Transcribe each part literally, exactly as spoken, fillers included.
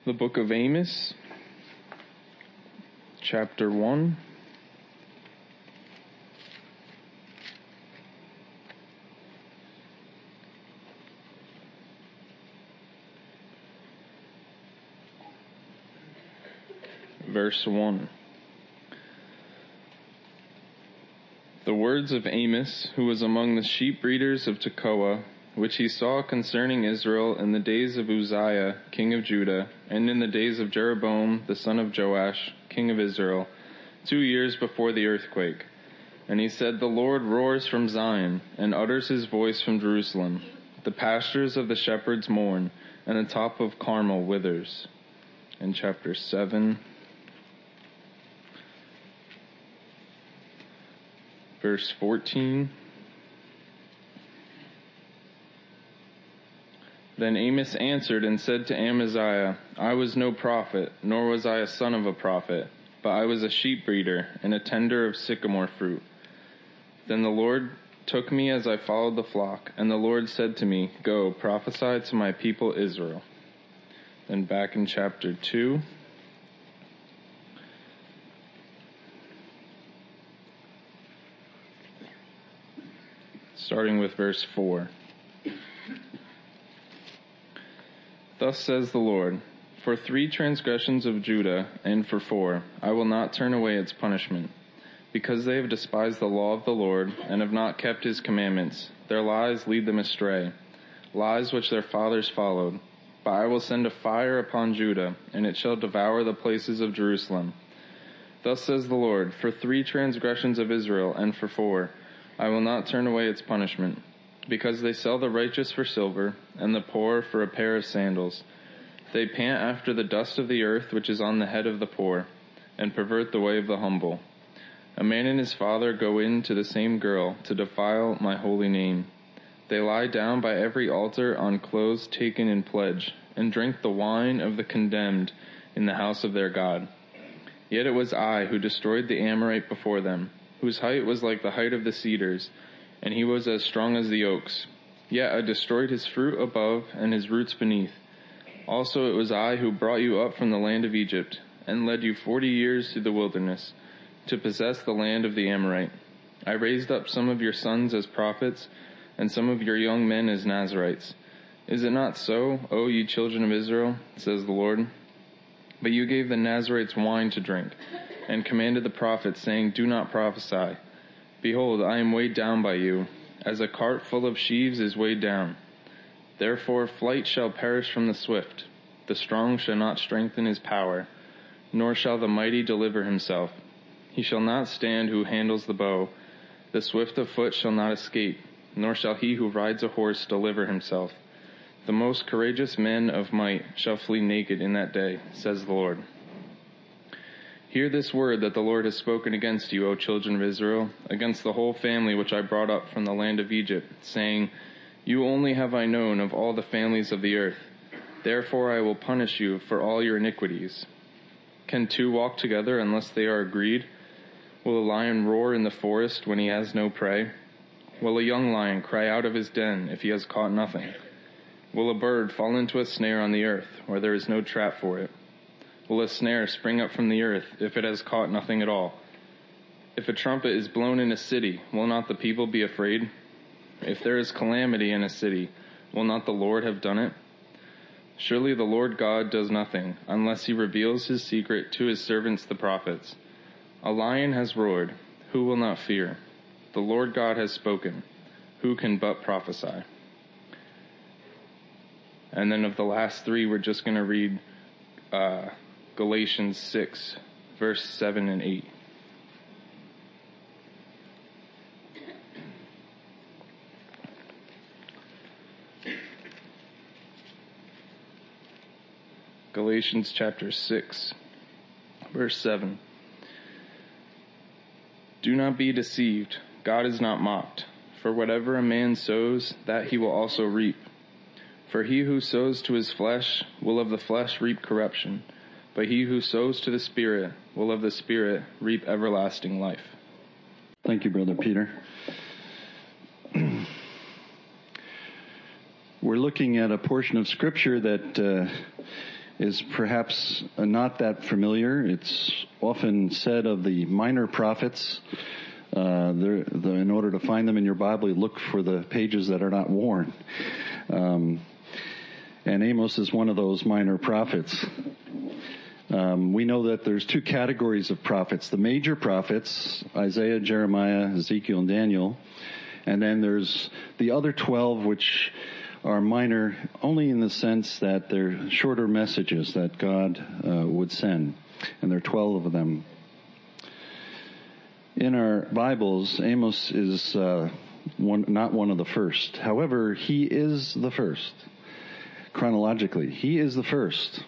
The book of Amos, chapter one. Verse one. The words of Amos, who was among the sheep breeders of Tekoa, which he saw concerning Israel in the days of Uzziah, king of Judah, and in the days of Jeroboam, the son of Joash, king of Israel, two years before the earthquake. And he said, The Lord roars from Zion, and utters his voice from Jerusalem. The pastures of the shepherds mourn, and the top of Carmel withers. In chapter seven, verse fourteen. Then Amos answered and said to Amaziah, I was no prophet, nor was I a son of a prophet, but I was a sheep breeder and a tender of sycamore fruit. Then the Lord took me as I followed the flock, and the Lord said to me, Go, prophesy to my people Israel. Then back in chapter two. Starting with verse four. Thus says the Lord, For three transgressions of Judah, and for four, I will not turn away its punishment. Because they have despised the law of the Lord, and have not kept his commandments, their lies lead them astray, lies which their fathers followed. But I will send a fire upon Judah, and it shall devour the places of Jerusalem. Thus says the Lord, For three transgressions of Israel, and for four, I will not turn away its punishment. Because they sell the righteous for silver, and the poor for a pair of sandals. They pant after the dust of the earth which is on the head of the poor, and pervert the way of the humble. A man and his father go in to the same girl, to defile my holy name. They lie down by every altar on clothes taken in pledge, and drink the wine of the condemned in the house of their God. Yet it was I who destroyed the Amorite before them, whose height was like the height of the cedars, and he was as strong as the oaks. Yet I destroyed his fruit above and his roots beneath. Also it was I who brought you up from the land of Egypt, and led you forty years through the wilderness, to possess the land of the Amorite. I raised up some of your sons as prophets, and some of your young men as Nazirites. Is it not so, O ye children of Israel, says the Lord? But you gave the Nazirites wine to drink, and commanded the prophets, saying, Do not prophesy. Behold, I am weighed down by you, as a cart full of sheaves is weighed down. Therefore flight shall perish from the swift. The strong shall not strengthen his power, nor shall the mighty deliver himself. He shall not stand who handles the bow. The swift of foot shall not escape, nor shall he who rides a horse deliver himself. The most courageous men of might shall flee naked in that day, says the Lord. Hear this word that the Lord has spoken against you, O children of Israel, against the whole family which I brought up from the land of Egypt, saying, You only have I known of all the families of the earth. Therefore I will punish you for all your iniquities. Can two walk together unless they are agreed? Will a lion roar in the forest when he has no prey? Will a young lion cry out of his den if he has caught nothing? Will a bird fall into a snare on the earth where there is no trap for it? Will a snare spring up from the earth if it has caught nothing at all? If a trumpet is blown in a city, will not the people be afraid? If there is calamity in a city, will not the Lord have done it? Surely the Lord God does nothing, unless he reveals his secret to his servants the prophets. A lion has roared, who will not fear? The Lord God has spoken, who can but prophesy? And then of the last three, we're just going to read uh, Galatians six, verse seven and eight. Galatians chapter six, verse seven. Do not be deceived. God is not mocked. For whatever a man sows, that he will also reap. For he who sows to his flesh will of the flesh reap corruption, but he who sows to the Spirit will of the Spirit reap everlasting life. Thank you, Brother Peter. We're looking at a portion of Scripture that uh, is perhaps not that familiar. It's often said of the minor prophets, uh, the, in order to find them in your Bible, you look for the pages that are not worn. Um, and Amos is one of those minor prophets. Um, we know that there's two categories of prophets. The major prophets, Isaiah, Jeremiah, Ezekiel, and Daniel. And then there's the other twelve, which are minor only in the sense that they're shorter messages that God uh, would send. And there are twelve of them. In our Bibles, Amos is uh, one, not one of the first. However, he is the first. Chronologically, he is the first.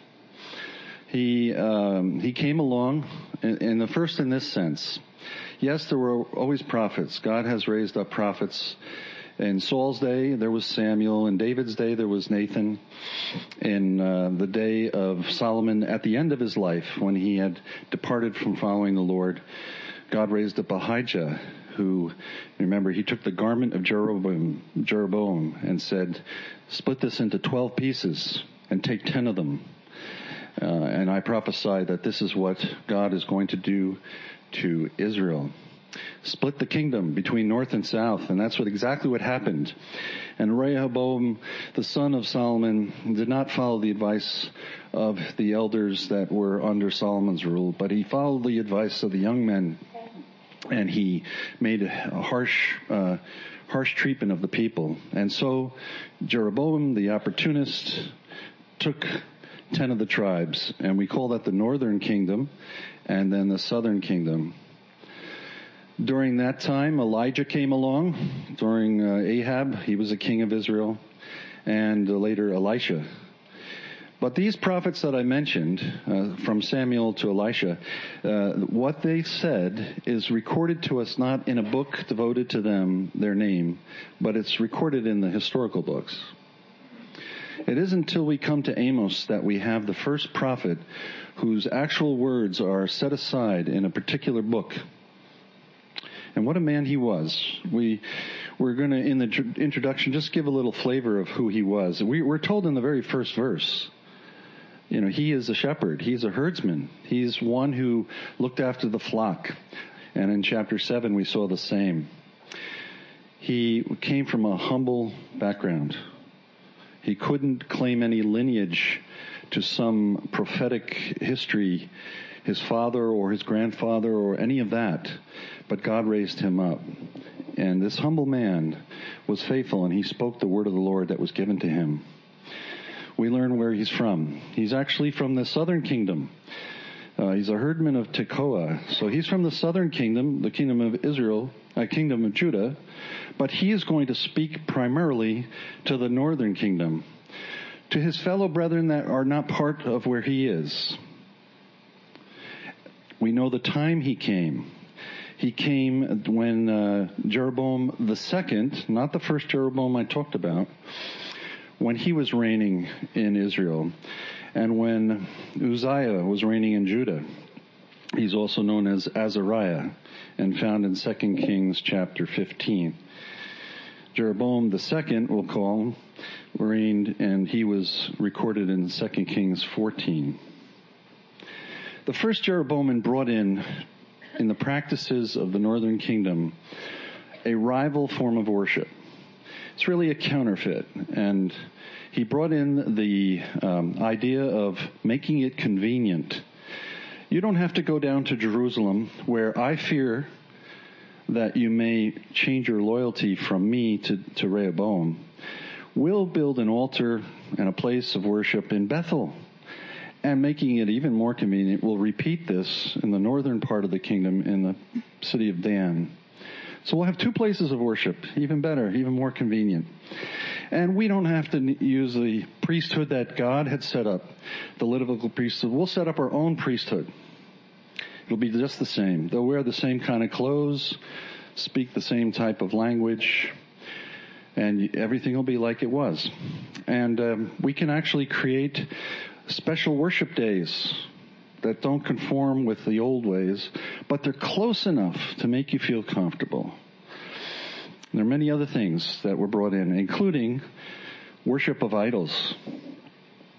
He um, he came along, in, in the first in this sense. Yes, there were always prophets. God has raised up prophets. In Saul's day, there was Samuel. In David's day, there was Nathan. In uh, the day of Solomon, at the end of his life, when he had departed from following the Lord, God raised up Ahijah, who, remember, he took the garment of Jeroboam, Jeroboam and said, split this into twelve pieces and take ten of them. Uh, and I prophesy that this is what God is going to do to Israel. Split the kingdom between north and south, and that's what exactly what happened. And Rehoboam, the son of Solomon, did not follow the advice of the elders that were under Solomon's rule, but he followed the advice of the young men, and he made a harsh, uh, harsh treatment of the people. And so Jeroboam, the opportunist, took ten of the tribes, and we call that the northern kingdom, and then the southern kingdom. During that time, Elijah came along. During uh, Ahab, he was a king of Israel, and uh, later Elisha. But these prophets that I mentioned, uh, from Samuel to Elisha, uh, what they said is recorded to us not in a book devoted to them, their name, but it's recorded in the historical books. It isn't until we come to Amos that we have the first prophet whose actual words are set aside in a particular book. And what a man he was. We, we're going to, in the tr- introduction, just give a little flavor of who he was. We, we're told in the very first verse, you know, he is a shepherd. He's a herdsman. He's one who looked after the flock. And in chapter seven, we saw the same. He came from a humble background. He couldn't claim any lineage to some prophetic history, his father or his grandfather or any of that. But God raised him up. And this humble man was faithful, and he spoke the word of the Lord that was given to him. We learn where he's from. He's actually from the southern kingdom. Uh, he's a herdman of Tekoa. So he's from the southern kingdom, the kingdom of Israel, a uh, kingdom of Judah. But he is going to speak primarily to the northern kingdom, to his fellow brethren that are not part of where he is. We know the time he came. He came when uh, Jeroboam the second, not the first Jeroboam I talked about, when he was reigning in Israel, and when Uzziah was reigning in Judah. He's also known as Azariah, and found in Second Kings chapter fifteen. Jeroboam the second, we'll call him, reigned, and he was recorded in Second Kings fourteen. The first Jeroboam brought in, in the practices of the northern kingdom, a rival form of worship. It's really a counterfeit, and he brought in the um, idea of making it convenient. You don't have to go down to Jerusalem, where I fear that you may change your loyalty from me to, to Rehoboam. We'll build an altar and a place of worship in Bethel. And making it even more convenient, we'll repeat this in the northern part of the kingdom in the city of Dan. So we'll have two places of worship, even better, even more convenient. And we don't have to use the priesthood that God had set up, the Levitical priesthood. We'll set up our own priesthood. It'll be just the same. They'll wear the same kind of clothes, speak the same type of language, and everything will be like it was. And um, we can actually create special worship days that don't conform with the old ways, but they're close enough to make you feel comfortable. There are many other things that were brought in, including worship of idols.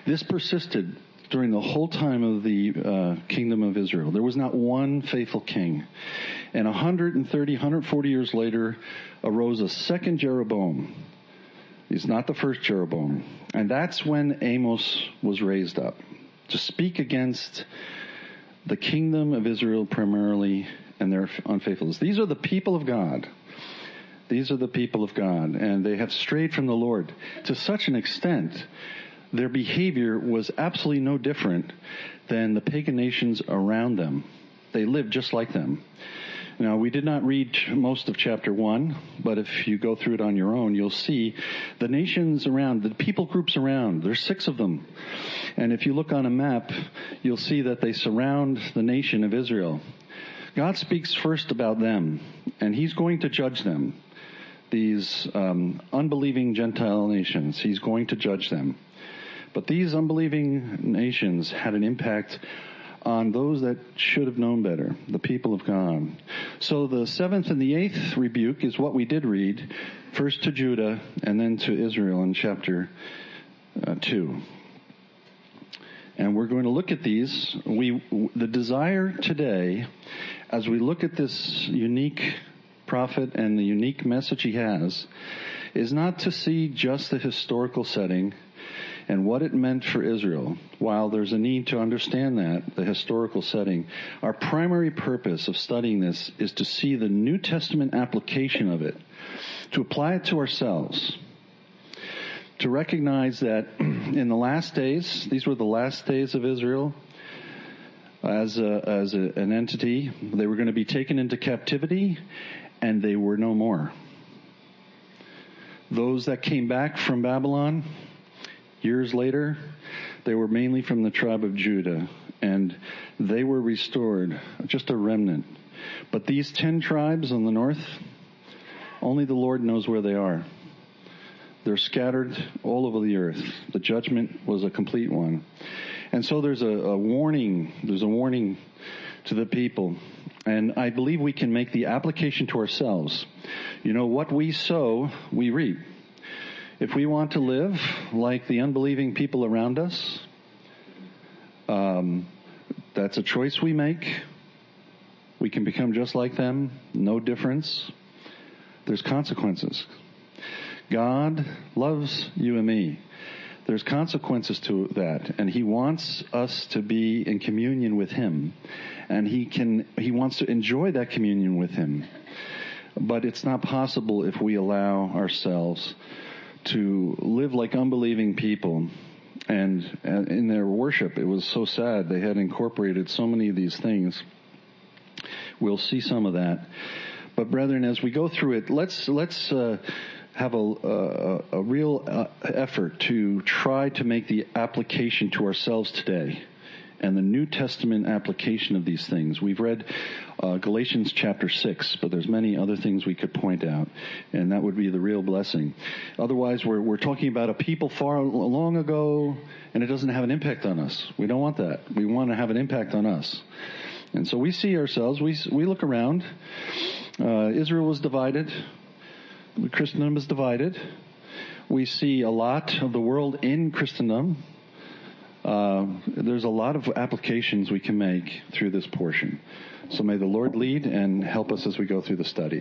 This persisted during the whole time of the uh, kingdom of Israel. There was not one faithful king. And one hundred thirty, one hundred forty years later arose a second Jeroboam. He's not the first Jeroboam. And that's when Amos was raised up to speak against the kingdom of Israel primarily and their unfaithfulness. These are the people of God. These are the people of God, and they have strayed from the Lord to such an extent their behavior was absolutely no different than the pagan nations around them. They lived just like them. Now, we did not read most of chapter one, but if you go through it on your own, you'll see the nations around, the people groups around, there's six of them. And if you look on a map, you'll see that they surround the nation of Israel. God speaks first about them, and he's going to judge them. These um, unbelieving Gentile nations, he's going to judge them. But these unbelieving nations had an impact on those that should have known better, the people of God. So the seventh and the eighth rebuke is what we did read, first to Judah and then to Israel in chapter uh, two. And we're going to look at these. We the desire today, as we look at this unique prophet and the unique message he has, is not to see just the historical setting and what it meant for Israel. While there's a need to understand that, the historical setting, our primary purpose of studying this is to see the New Testament application of it, to apply it to ourselves, to recognize that in the last days, these were the last days of Israel as a, as a, an entity. They were going to be taken into captivity, and they were no more. Those that came back from Babylon years later, they were mainly from the tribe of Judah, and they were restored, just a remnant. But these ten tribes on the north, only the Lord knows where they are. They're scattered all over the earth. The judgment was a complete one. And so there's a, a warning, there's a warning to the people. And I believe we can make the application to ourselves. You know, what we sow, we reap. If we want to live like the unbelieving people around us, um, that's a choice we make. We can become just like them, no difference. There's consequences. God loves you and me. There's consequences to that, and he wants us to be in communion with him, and he can, he wants to enjoy that communion with him. But it's not possible if we allow ourselves to live like unbelieving people. And in their worship, it was so sad. They had incorporated so many of these things. We'll see some of that. But brethren, as we go through it, let's let's uh, have a, a, a real uh, effort to try to make the application to ourselves today, and the New Testament application of these things. We've read uh, Galatians chapter six, but there's many other things we could point out, and that would be the real blessing. Otherwise, we're we're talking about a people far long ago, and it doesn't have an impact on us. We don't want that. We want to have an impact on us. And so we see ourselves, we we look around. Uh, Israel was divided. Christendom is divided. We see a lot of the world in Christendom. Uh, there's a lot of applications we can make through this portion. So may the Lord lead and help us as we go through the study.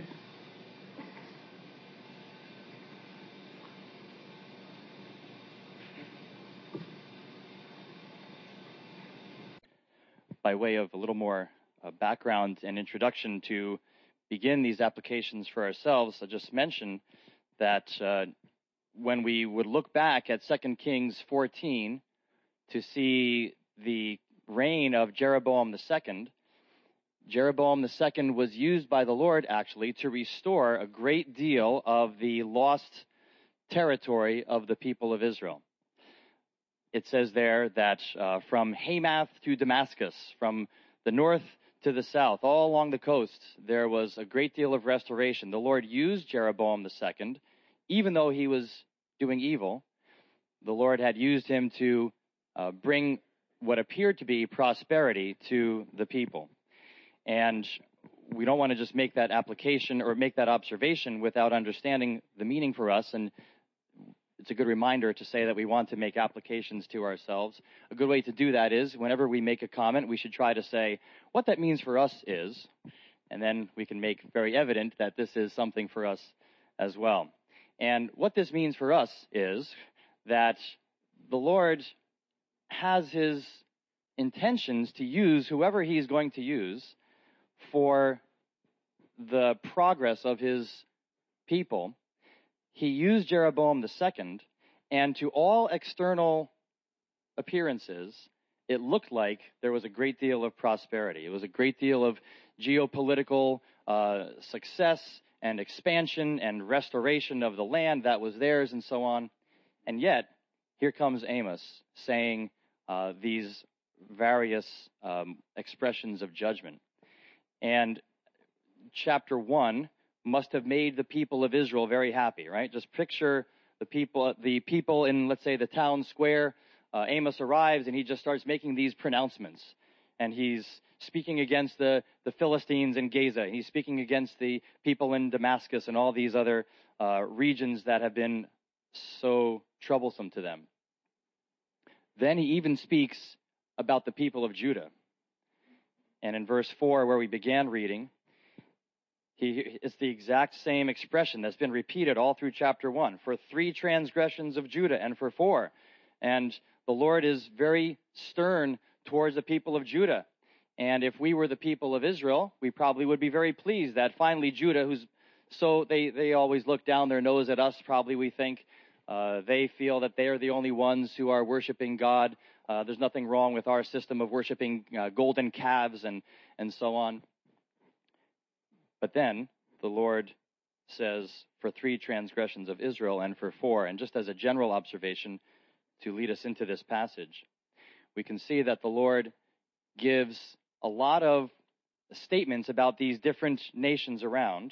By way of a little more uh, background and introduction to begin these applications for ourselves, I just mentioned that uh, when we would look back at Second Kings fourteen to see the reign of Jeroboam the second, Jeroboam the second was used by the Lord actually to restore a great deal of the lost territory of the people of Israel. It says there that uh, from Hamath to Damascus, from the north to the south, all along the coast, there was a great deal of restoration. The Lord used Jeroboam the second, even though he was doing evil. The Lord had used him to uh, bring what appeared to be prosperity to the people. And we don't want to just make that application or make that observation without understanding the meaning for us. And it's a good reminder to say that we want to make applications to ourselves. A good way to do that is whenever we make a comment, we should try to say, what that means for us is, and then we can make very evident that this is something for us as well. And what this means for us is that the Lord has his intentions to use whoever he's going to use for the progress of his people. He used Jeroboam the second, and to all external appearances, it looked like there was a great deal of prosperity. It was a great deal of geopolitical uh, success and expansion and restoration of the land that was theirs and so on. And yet, here comes Amos saying uh, these various um, expressions of judgment. And chapter one must have made the people of Israel very happy, right? Just picture the people, the people in, let's say, the town square. Uh, Amos arrives and he just starts making these pronouncements. And he's speaking against the, the Philistines in Gaza. He's speaking against the people in Damascus and all these other uh, regions that have been so troublesome to them. Then he even speaks about the people of Judah. And in verse four, where we began reading, He, it's the exact same expression that's been repeated all through chapter one. For three transgressions of Judah and for four. And the Lord is very stern towards the people of Judah. And if we were the people of Israel, we probably would be very pleased that finally Judah, who's so they, they always look down their nose at us, probably we think. Uh, they feel that they are the only ones who are worshiping God. Uh, there's nothing wrong with our system of worshiping uh, golden calves and, and so on. But then the Lord says, for three transgressions of Israel and for four. And just as a general observation to lead us into this passage, we can see that the Lord gives a lot of statements about these different nations around.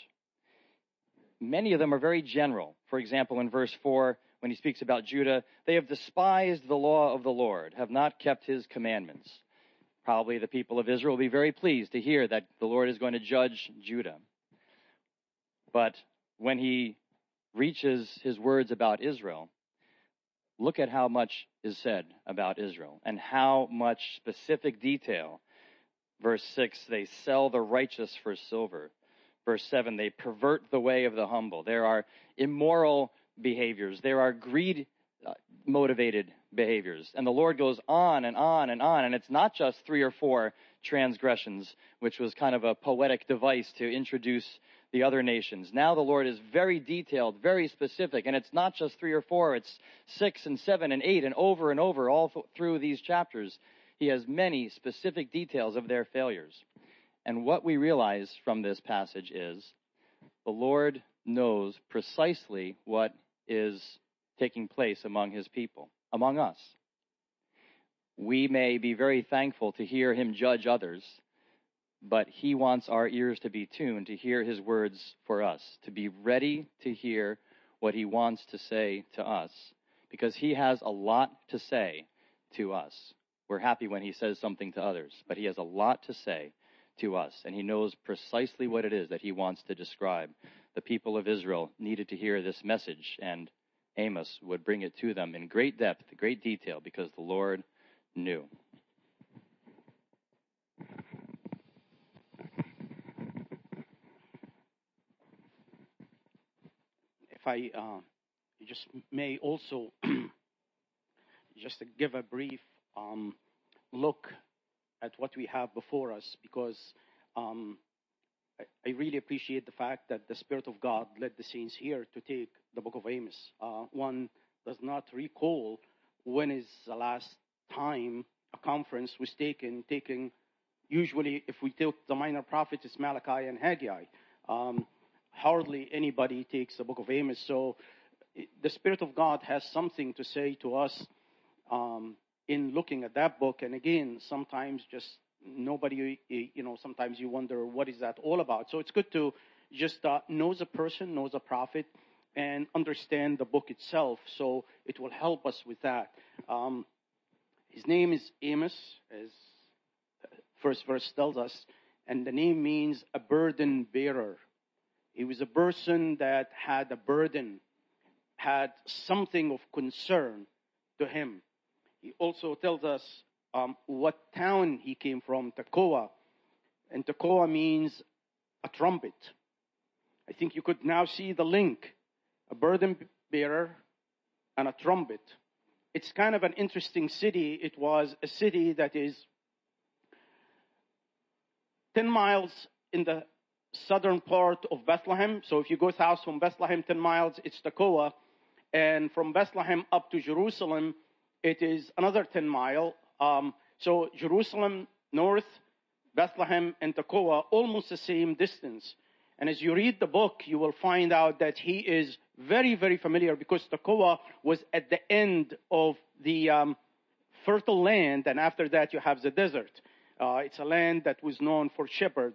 Many of them are very general. For example, in verse four, when he speaks about Judah, they have despised the law of the Lord, have not kept his commandments. Probably the people of Israel will be very pleased to hear that the Lord is going to judge Judah. But when he reaches his words about Israel, look at how much is said about Israel and how much specific detail. Verse six, they sell the righteous for silver. Verse seven, they pervert the way of the humble. There are immoral behaviors. There are greed uh, motivated behaviors. And the Lord goes on and on and on. And it's not just three or four transgressions, which was kind of a poetic device to introduce the other nations. Now the Lord is very detailed, very specific. And it's not just three or four. It's six and seven and eight and over and over all th- through these chapters. He has many specific details of their failures. And what we realize from this passage is the Lord knows precisely what is taking place among his people, among us. We may be very thankful to hear him judge others, but he wants our ears to be tuned to hear his words for us, to be ready to hear what he wants to say to us, because he has a lot to say to us. We're happy when he says something to others, but he has a lot to say to us, and he knows precisely what it is that he wants to describe. The people of Israel needed to hear this message, and Amos would bring it to them in great depth, great detail, because the Lord knew. If I uh, just may also just to give a brief um, look at what we have before us, because um, I, I really appreciate the fact that the Spirit of God led the saints here to take the book of Amos. Uh, one does not recall when is the last time a conference was taken, taking, usually if we take the minor prophets, it's Malachi and Haggai. Um, hardly anybody takes the book of Amos. So the Spirit of God has something to say to us um, in looking at that book. And again, sometimes just nobody, you know, sometimes you wonder, what is that all about? So it's good to just uh, know the person, know the prophet, and understand the book itself. So it will help us with that. Um, his name is Amos, as first verse tells us, and the name means a burden bearer. He was a person that had a burden. had something of concern to him. He also tells us um, what town he came from, Tekoa. And Tekoa means a trumpet. I think you could now see the link. A burden bearer and a trumpet. It's kind of an interesting city. It was a city that is ten miles in the southern part of Bethlehem. So if you go south from Bethlehem ten miles, it's Tekoa. And from Bethlehem up to Jerusalem, it is another ten mile. Um, so Jerusalem north, Bethlehem and Tekoa, almost the same distance. And as you read the book, you will find out that he is very, very familiar, because Tekoa was at the end of the um, fertile land, and after that you have the desert. Uh, it's a land that was known for shepherd.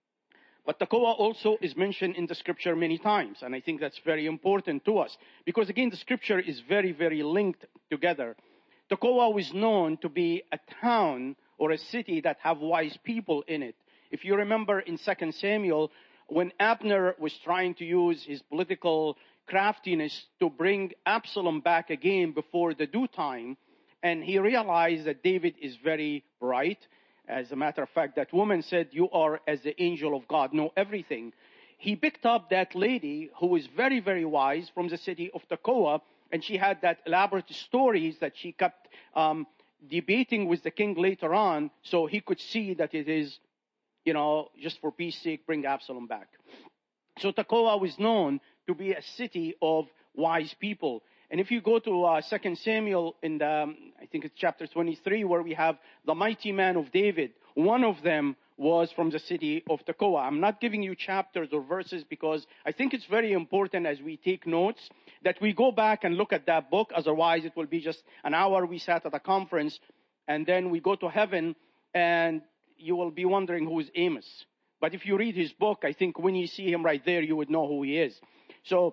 But Tekoa also is mentioned in the scripture many times, and I think that's very important to us, because again, the scripture is very, very linked together. Tekoa was known to be a town or a city that have wise people in it. If you remember in Second Samuel, when Abner was trying to use his political craftiness to bring Absalom back again before the due time, and he realized that David is very bright. As a matter of fact, that woman said, "You are as the angel of God, know everything." He picked up that lady who was very, very wise from the city of Tekoa, and she had that elaborate stories that she kept um, debating with the king later on, so he could see that it is, you know, just for peace sake, bring Absalom back. So Tekoa was known to be a city of wise people. And if you go to uh, Second Samuel in the, um, I think it's chapter twenty-three, where we have the mighty man of David, one of them was from the city of Tekoa. I'm not giving you chapters or verses because I think it's very important as we take notes that we go back and look at that book. Otherwise, it will be just an hour we sat at a conference and then we go to heaven and you will be wondering who is Amos. But if you read his book, I think when you see him right there, you would know who he is. So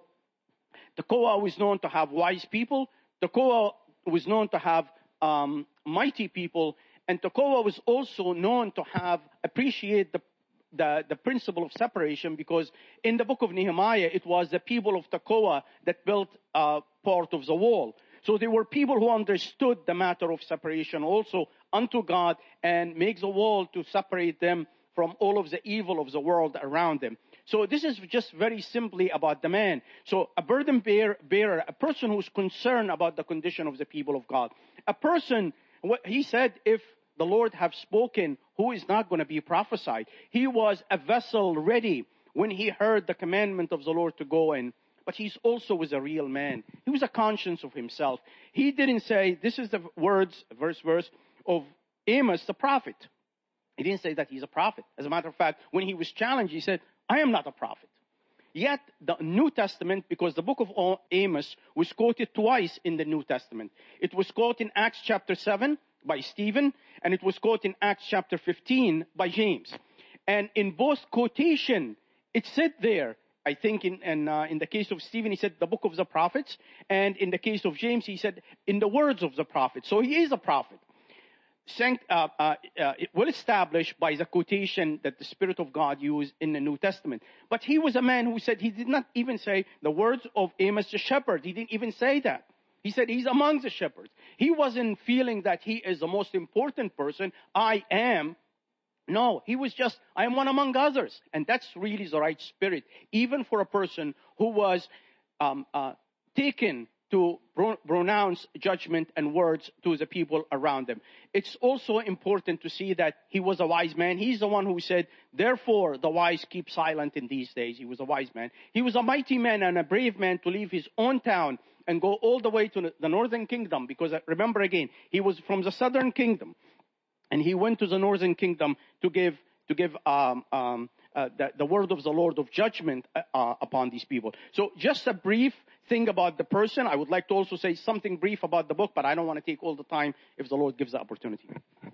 Tekoa was known to have wise people. Tekoa was known to have um, mighty people. And Tekoa was also known to have, appreciate the, the, the principle of separation, because in the book of Nehemiah, it was the people of Tekoa that built uh, part of the wall. So they were people who understood the matter of separation also unto God and make the wall to separate them from all of the evil of the world around them. So this is just very simply about the man. So a burden bear, bearer, a person who's concerned about the condition of the people of God. A person, what he said, if the Lord have spoken, who is not going to be prophesied? He was a vessel ready when he heard the commandment of the Lord to go in. But he also was a real man. He was a conscience of himself. He didn't say, this is the words, verse, verse of Amos, the prophet. He didn't say that he's a prophet. As a matter of fact, when he was challenged, he said, I am not a prophet. Yet the New Testament, because the book of Amos was quoted twice in the New Testament. It was quoted in Acts chapter seven by Stephen, and it was quoted in Acts chapter fifteen by James. And in both quotation, it said there, I think in, in, uh, in the case of Stephen, he said the book of the prophets. And in the case of James, he said in the words of the prophet. So he is a prophet. Sanct, uh, uh, uh, well established by the quotation that the Spirit of God used in the New Testament. But he was a man who said, he did not even say the words of Amos the shepherd. He didn't even say that. He said he's among the shepherds. He wasn't feeling that he is the most important person. I am. No, he was just, I am one among others. And that's really the right spirit, even for a person who was um, uh, taken to pro- pronounce judgment and words to the people around them. It's also important to see that he was a wise man. He's the one who said, therefore the wise keep silent in these days. He was a wise man. He was a mighty man and a brave man to leave his own town and go all the way to the northern kingdom. Because remember again, he was from the southern kingdom. And he went to the northern kingdom to give to give um, um, uh, the, the word of the Lord of judgment uh, upon these people. So just a brief thing about the person. I would like to also say something brief about the book, but I don't want to take all the time if the Lord gives the opportunity.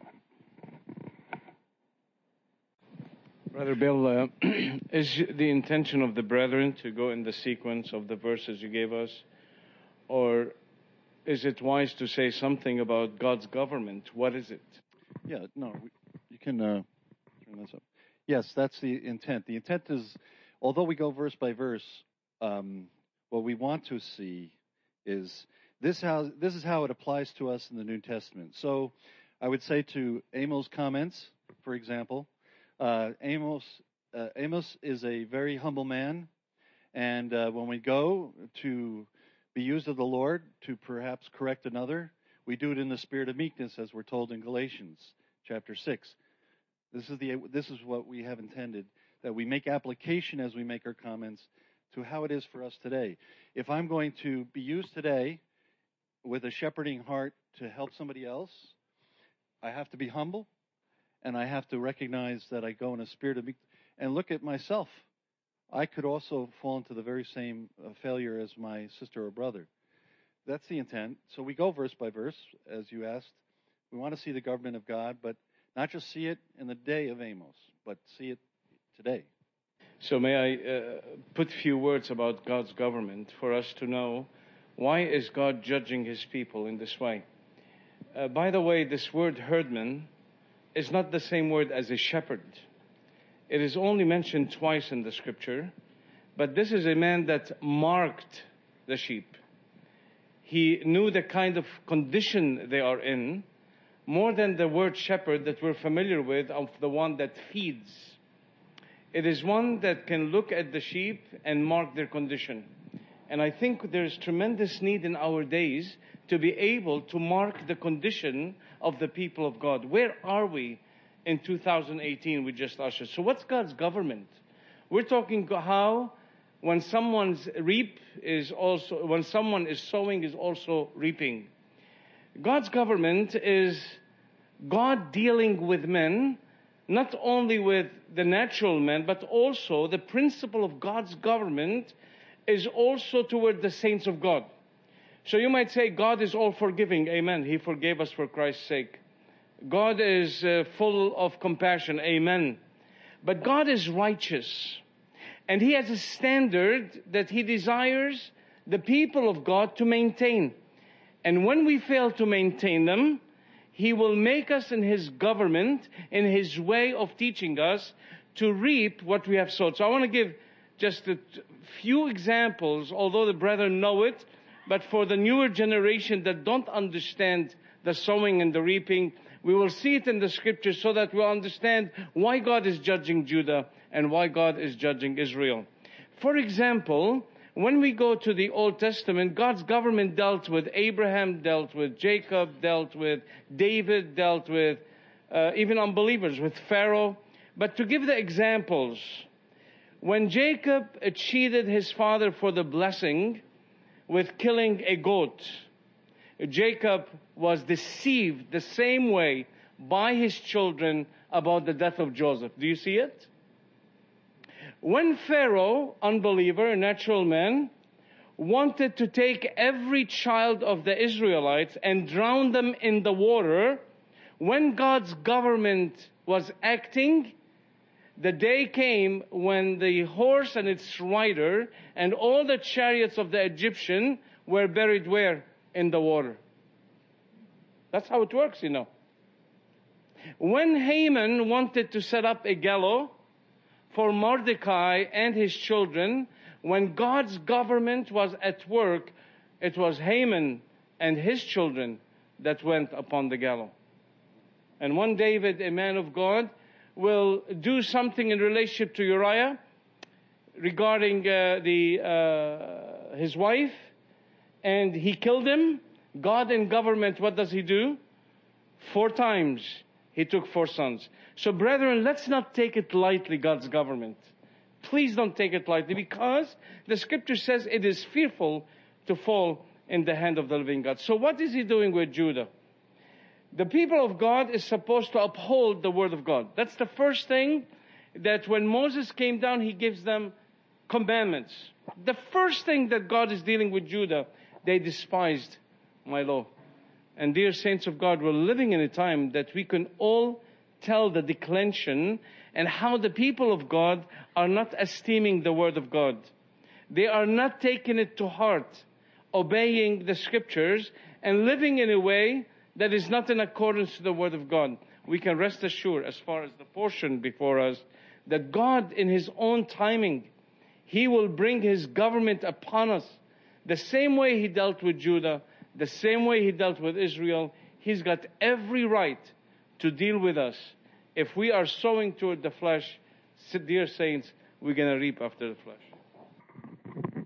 Brother Bill, uh, is the intention of the brethren to go in the sequence of the verses you gave us? Or is it wise to say something about God's government? What is it? Yeah, no, we, you can uh, turn this up. Yes, that's the intent. The intent is, although we go verse by verse, um, what we want to see is this how this is how it applies to us in the New Testament. So I would say to Amos' comments, for example, uh, Amos uh, Amos is a very humble man, and uh, when we go to be used of the Lord to perhaps correct another, we do it in the spirit of meekness, as we're told in Galatians chapter six. This is the this is what we have intended, that we make application as we make our comments to how it is for us today. If I'm going to be used today with a shepherding heart to help somebody else, I have to be humble, and I have to recognize that I go in a spirit of meekness. And look at myself. I could also fall into the very same uh, failure as my sister or brother. That's the intent. So we go verse by verse, as you asked. We want to see the government of God, but not just see it in the day of Amos, but see it today. So may I uh, put a few words about God's government for us to know, why is God judging his people in this way? Uh, by the way, this word herdman is not the same word as a shepherd. It is only mentioned twice in the scripture, but this is a man that marked the sheep. He knew the kind of condition they are in, more than the word shepherd that we're familiar with, of the one that feeds. It is one that can look at the sheep and mark their condition. And I think there is tremendous need in our days to be able to mark the condition of the people of God. Where are we in two thousand eighteen we just ushered? So what's God's government? We're talking how when someone's reap is also, when someone is sowing is also reaping. God's government is God dealing with men, not only with the natural man, but also the principle of God's government is also toward the saints of God. So you might say God is all forgiving. Amen. He forgave us for Christ's sake. God is uh, full of compassion. Amen. But God is righteous. And He has a standard that He desires the people of God to maintain. And when we fail to maintain them, He will make us in His government, in His way of teaching us, to reap what we have sowed. So I want to give just a few examples, although the brethren know it, but for the newer generation that don't understand the sowing and the reaping, we will see it in the scriptures so that we'll understand why God is judging Judah and why God is judging Israel. For example, when we go to the Old Testament, God's government dealt with Abraham, dealt with Jacob, dealt with David, dealt with uh, even unbelievers, with Pharaoh. But to give the examples, when Jacob cheated his father for the blessing with killing a goat, Jacob was deceived the same way by his children about the death of Joseph. Do you see it? When Pharaoh, unbeliever, a natural man, wanted to take every child of the Israelites and drown them in the water, when God's government was acting, the day came when the horse and its rider and all the chariots of the Egyptian were buried where? In the water. That's how it works, you know. When Haman wanted to set up a gallows for Mordecai and his children, when God's government was at work, it was Haman and his children that went upon the gallows. And when David, a man of God, will do something in relationship to Uriah regarding uh, the uh, his wife, and he killed him, God in government, what does He do? Four times He took four sons. So brethren, let's not take it lightly, God's government. Please don't take it lightly, because the scripture says it is fearful to fall in the hand of the living God. So what is He doing with Judah? The people of God is supposed to uphold the word of God. That's the first thing, that when Moses came down, He gives them commandments. The first thing that God is dealing with Judah, they despised my law. And dear saints of God, we're living in a time that we can all tell the declension and how the people of God are not esteeming the word of God. They are not taking it to heart, obeying the scriptures and living in a way that is not in accordance to the word of God. We can rest assured, as far as the portion before us, that God in His own timing, He will bring His government upon us. The same way he dealt with Judah, the same way he dealt with Israel, he's got every right to deal with us. If we are sowing toward the flesh, dear saints, we're going to reap after the flesh.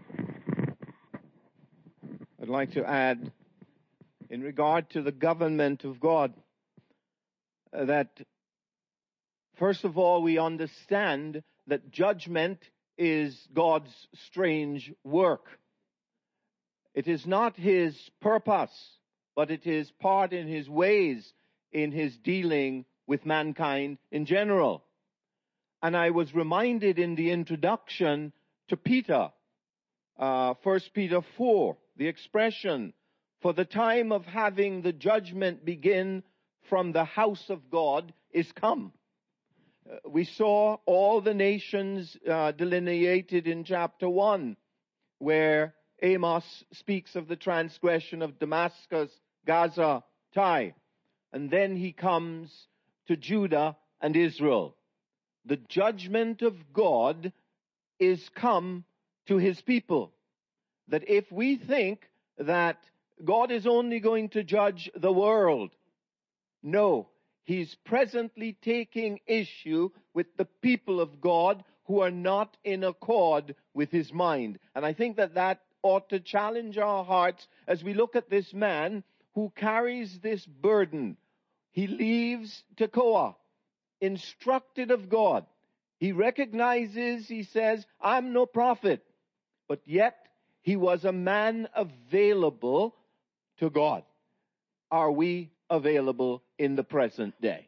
I'd like to add, in regard to the government of God, uh, that first of all, we understand that judgment is God's strange work. It is not his purpose, but it is part in his ways in his dealing with mankind in general. And I was reminded in the introduction to Peter, uh, First Peter four, the expression, for the time of having the judgment begin from the house of God is come. Uh, we saw all the nations uh, delineated in chapter one, where Amos speaks of the transgression of Damascus, Gaza, Tyre. And then he comes to Judah and Israel. The judgment of God is come to his people. That if we think that God is only going to judge the world, no, he's presently taking issue with the people of God who are not in accord with his mind. And I think that that ought to challenge our hearts as we look at this man who carries this burden. He leaves Tekoa, instructed of God. He recognizes, he says, I'm no prophet, but yet he was a man available to God. Are we available in the present day?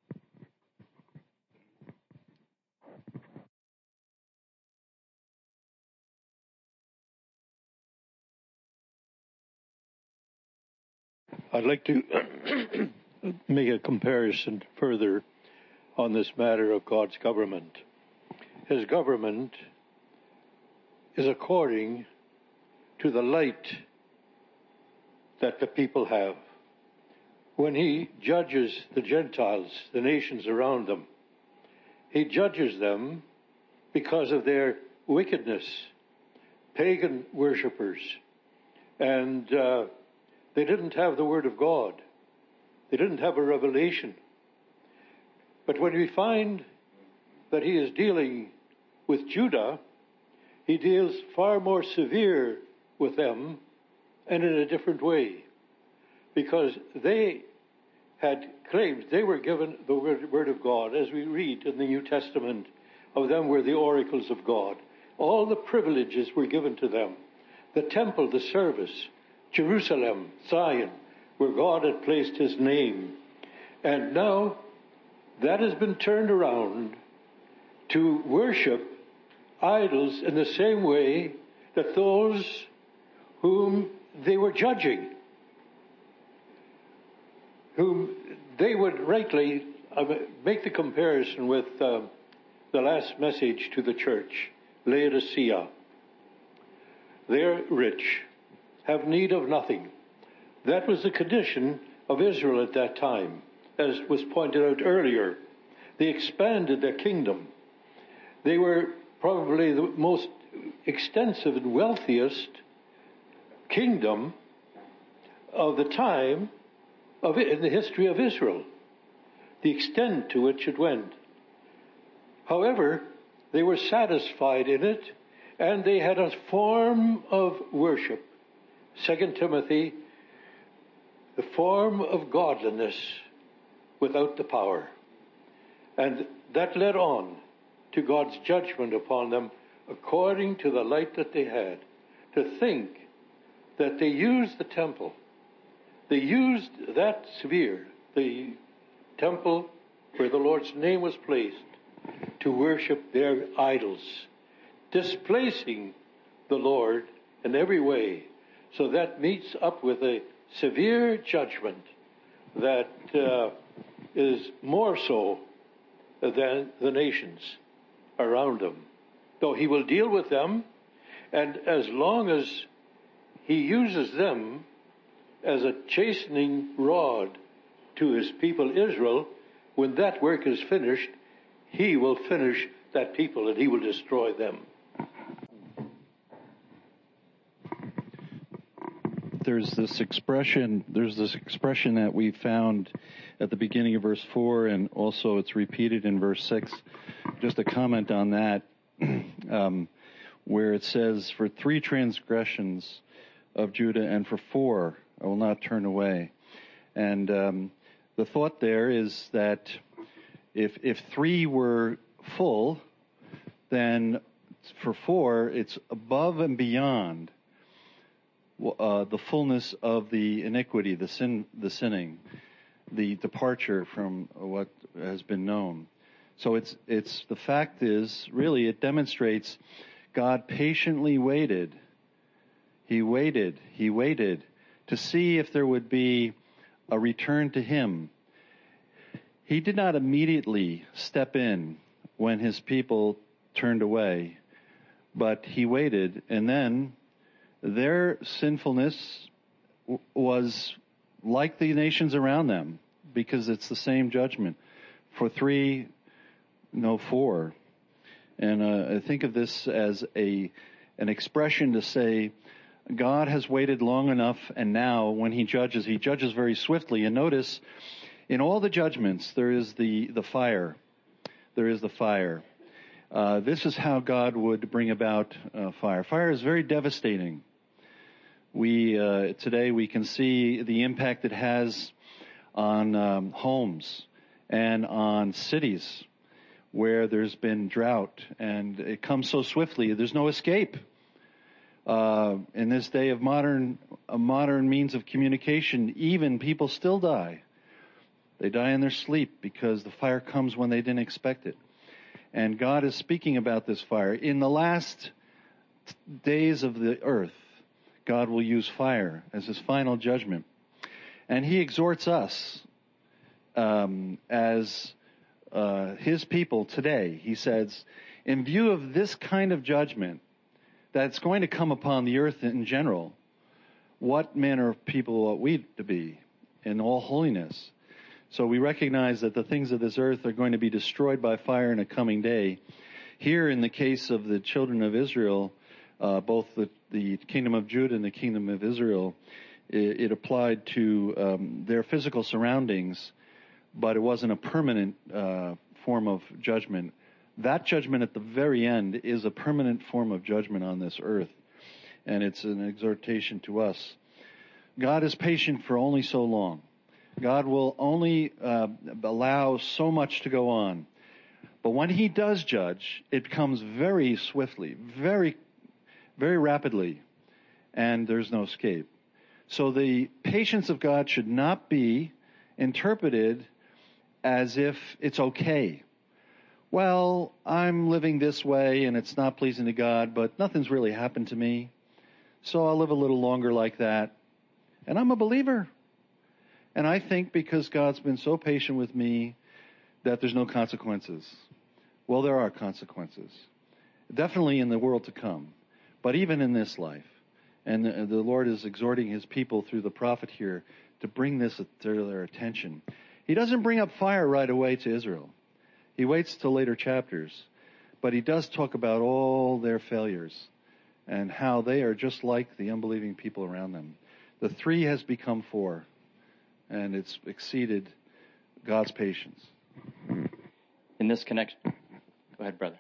I'd like to make a comparison further on this matter of God's government. His government is according to the light that the people have. When he judges the Gentiles, the nations around them, he judges them because of their wickedness, pagan worshippers, and uh, they didn't have the Word of God. They didn't have a revelation. But when we find that he is dealing with Judah, he deals far more severe with them and in a different way. Because they had claimed, they were given the word, word of God, as we read in the New Testament, of them were the oracles of God. All the privileges were given to them. The temple, the service, Jerusalem, Zion, where God had placed his name. And now that has been turned around to worship idols in the same way that those whom they were judging, whom they would rightly uh, make the comparison with uh, the last message to the church, Laodicea. They're rich, have need of nothing. That was the condition of Israel at that time, as was pointed out earlier. They expanded their kingdom. They were probably the most extensive and wealthiest kingdom of the time of it, in the history of Israel, the extent to which it went. However, they were satisfied in it, and they had a form of worship. Second Timothy, the form of godliness without the power. And that led on to God's judgment upon them according to the light that they had. To think that they used the temple, they used that sphere, the temple where the Lord's name was placed, to worship their idols, displacing the Lord in every way. So that meets up with a severe judgment that uh, is more so than the nations around them. Though he will deal with them, and as long as he uses them as a chastening rod to his people Israel, when that work is finished, he will finish that people and he will destroy them. there's this expression, there's this expression that we found at the beginning of verse four, and also it's repeated in verse six. Just a comment on that, um, where it says, for three transgressions of Judah and for four, I will not turn away. And um, the thought there is that if if three were full, then for four, it's above and beyond uh, the fullness of the iniquity, the sin, the sinning, the departure from what has been known. So it's it's the fact is, really, it demonstrates God patiently waited. He waited, he waited to see if there would be a return to him. He did not immediately step in when his people turned away, but he waited, and then their sinfulness w- was like the nations around them, because it's the same judgment. For three, no four. And uh, I think of this as a an expression to say, God has waited long enough, and now when he judges, he judges very swiftly. And notice, in all the judgments, there is the, the fire. There is the fire. Uh, this is how God would bring about uh, fire. Fire is very devastating. We uh, today we can see the impact it has on um, homes and on cities where there's been drought, and it comes so swiftly. There's no escape. Uh, in this day of modern, a modern means of communication, even people still die. They die in their sleep because the fire comes when they didn't expect it. And God is speaking about this fire. In the last days of the earth, God will use fire as his final judgment. And he exhorts us um, as uh, his people today. He says, in view of this kind of judgment that's going to come upon the earth in general, what manner of people ought we to be in all holiness? So we recognize that the things of this earth are going to be destroyed by fire in a coming day. Here, in the case of the children of Israel, uh, both the, the kingdom of Judah and the kingdom of Israel, it, it applied to um, their physical surroundings, but it wasn't a permanent uh, form of judgment. That judgment at the very end is a permanent form of judgment on this earth, and it's an exhortation to us. God is patient for only so long. God will only uh, allow so much to go on. But when he does judge, it comes very swiftly, very, very rapidly, and there's no escape. So the patience of God should not be interpreted as if it's okay. Well, I'm living this way and it's not pleasing to God, but nothing's really happened to me, so I'll live a little longer like that. And I'm a believer. And I think because God's been so patient with me that there's no consequences. Well, there are consequences. Definitely in the world to come, but even in this life. And the, the Lord is exhorting his people through the prophet here to bring this to their attention. He doesn't bring up fire right away to Israel. He waits till later chapters. But he does talk about all their failures and how they are just like the unbelieving people around them. The three has become four, and it's exceeded God's patience. In this connection, go ahead, brother.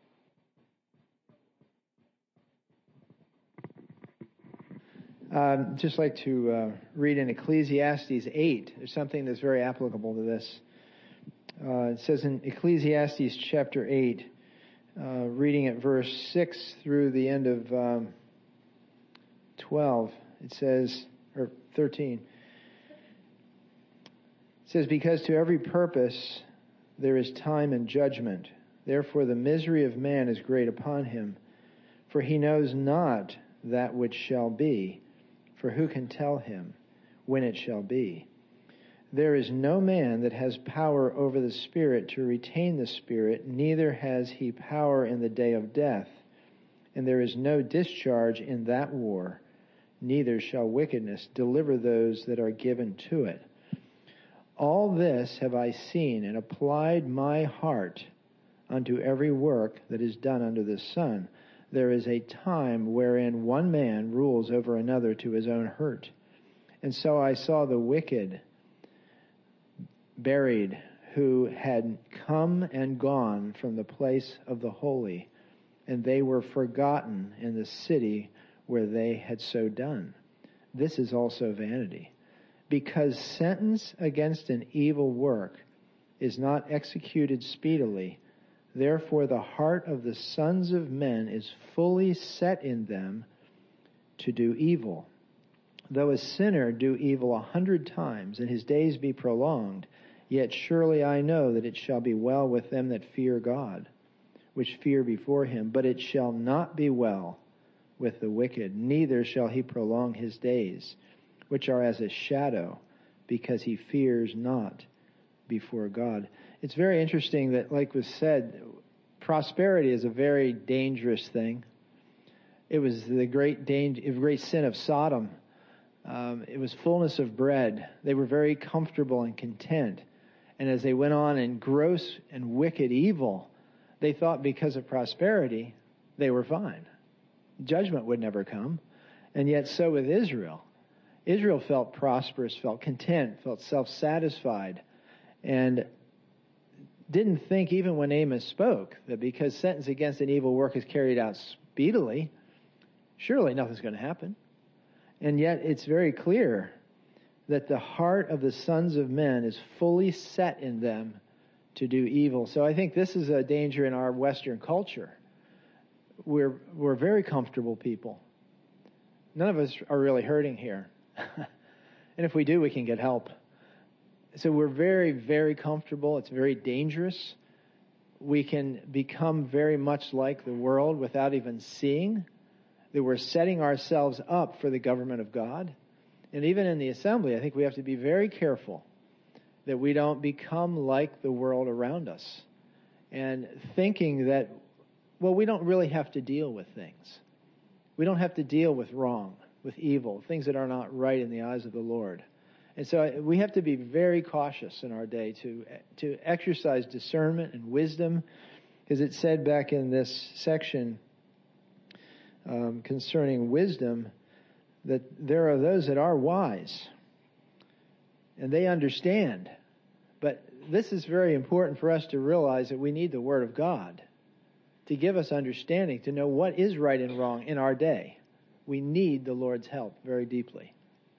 Um, just like to uh, read in Ecclesiastes eight. There's something that's very applicable to this. Uh, it says in Ecclesiastes chapter eight, uh, reading at verse six through the end of um, twelve, it says, or thirteen, it says, because to every purpose there is time and judgment. Therefore the misery of man is great upon him, for he knows not that which shall be. For who can tell him when it shall be? There is no man that has power over the Spirit to retain the Spirit, neither has he power in the day of death. And there is no discharge in that war, neither shall wickedness deliver those that are given to it. All this have I seen and applied my heart unto every work that is done under the sun. there is a time wherein one man rules over another to his own hurt. And so I saw the wicked buried, who had come and gone from the place of the holy, and they were forgotten in the city where they had so done. This is also vanity, because sentence against an evil work is not executed speedily. Therefore the heart of the sons of men is fully set in them to do evil. Though a sinner do evil a hundred times, and his days be prolonged, yet surely I know that it shall be well with them that fear God, which fear before him. But it shall not be well with the wicked, neither shall he prolong his days, which are as a shadow, because he fears not before God. It's very interesting that, like was said, prosperity is a very dangerous thing. It was the great danger, the great sin of Sodom. Um, it was fullness of bread. They were very comfortable and content. And as they went on in gross and wicked evil, they thought because of prosperity, they were fine. Judgment would never come. And yet so with Israel. Israel felt prosperous, felt content, felt self-satisfied, and didn't think, even when Amos spoke, that because sentence against an evil work is carried out speedily, surely nothing's going to happen. And yet it's very clear that the heart of the sons of men is fully set in them to do evil. So I think this is a danger in our Western culture. We're we're very comfortable people. None of us are really hurting here. And if we do, we can get help. So we're very, very comfortable. It's very dangerous. We can become very much like the world without even seeing that we're setting ourselves up for the government of God. And even in the assembly, I think we have to be very careful that we don't become like the world around us and thinking that, well, we don't really have to deal with things. We don't have to deal with wrong, with evil, things that are not right in the eyes of the Lord. And so we have to be very cautious in our day to to exercise discernment and wisdom, because it said back in this section um, concerning wisdom that there are those that are wise and they understand. But this is very important for us to realize that we need the Word of God to give us understanding, to know what is right and wrong in our day. We need the Lord's help very deeply.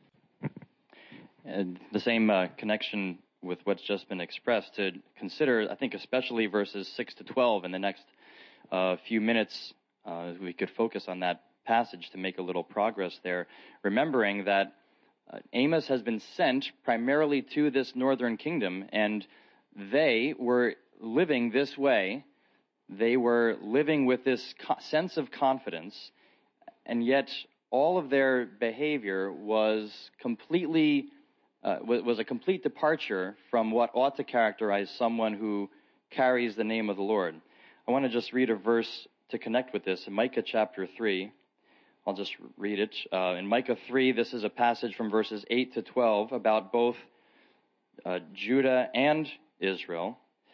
And the same uh, connection with what's just been expressed, to consider, I think, especially verses six to twelve in the next uh, few minutes. Uh, we could focus on that passage to make a little progress there, remembering that uh, Amos has been sent primarily to this northern kingdom, and they were living this way. They were living with this co- sense of confidence, and yet all of their behavior was completely Uh, was a complete departure from what ought to characterize someone who carries the name of the Lord. I want to just read a verse to connect with this in Micah chapter three. I'll just read it. Uh, in Micah three, this is a passage from verses eight to twelve about both uh, Judah and Israel.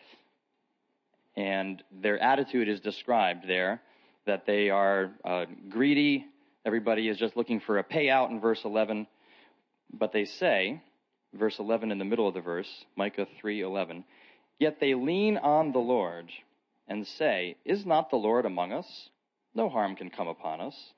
And their attitude is described there, that they are uh, greedy. Everybody is just looking for a payout in verse eleven. But they say, verse eleven in the middle of the verse, Micah three eleven, yet they lean on the Lord and say, is not the Lord among us? No harm can come upon us.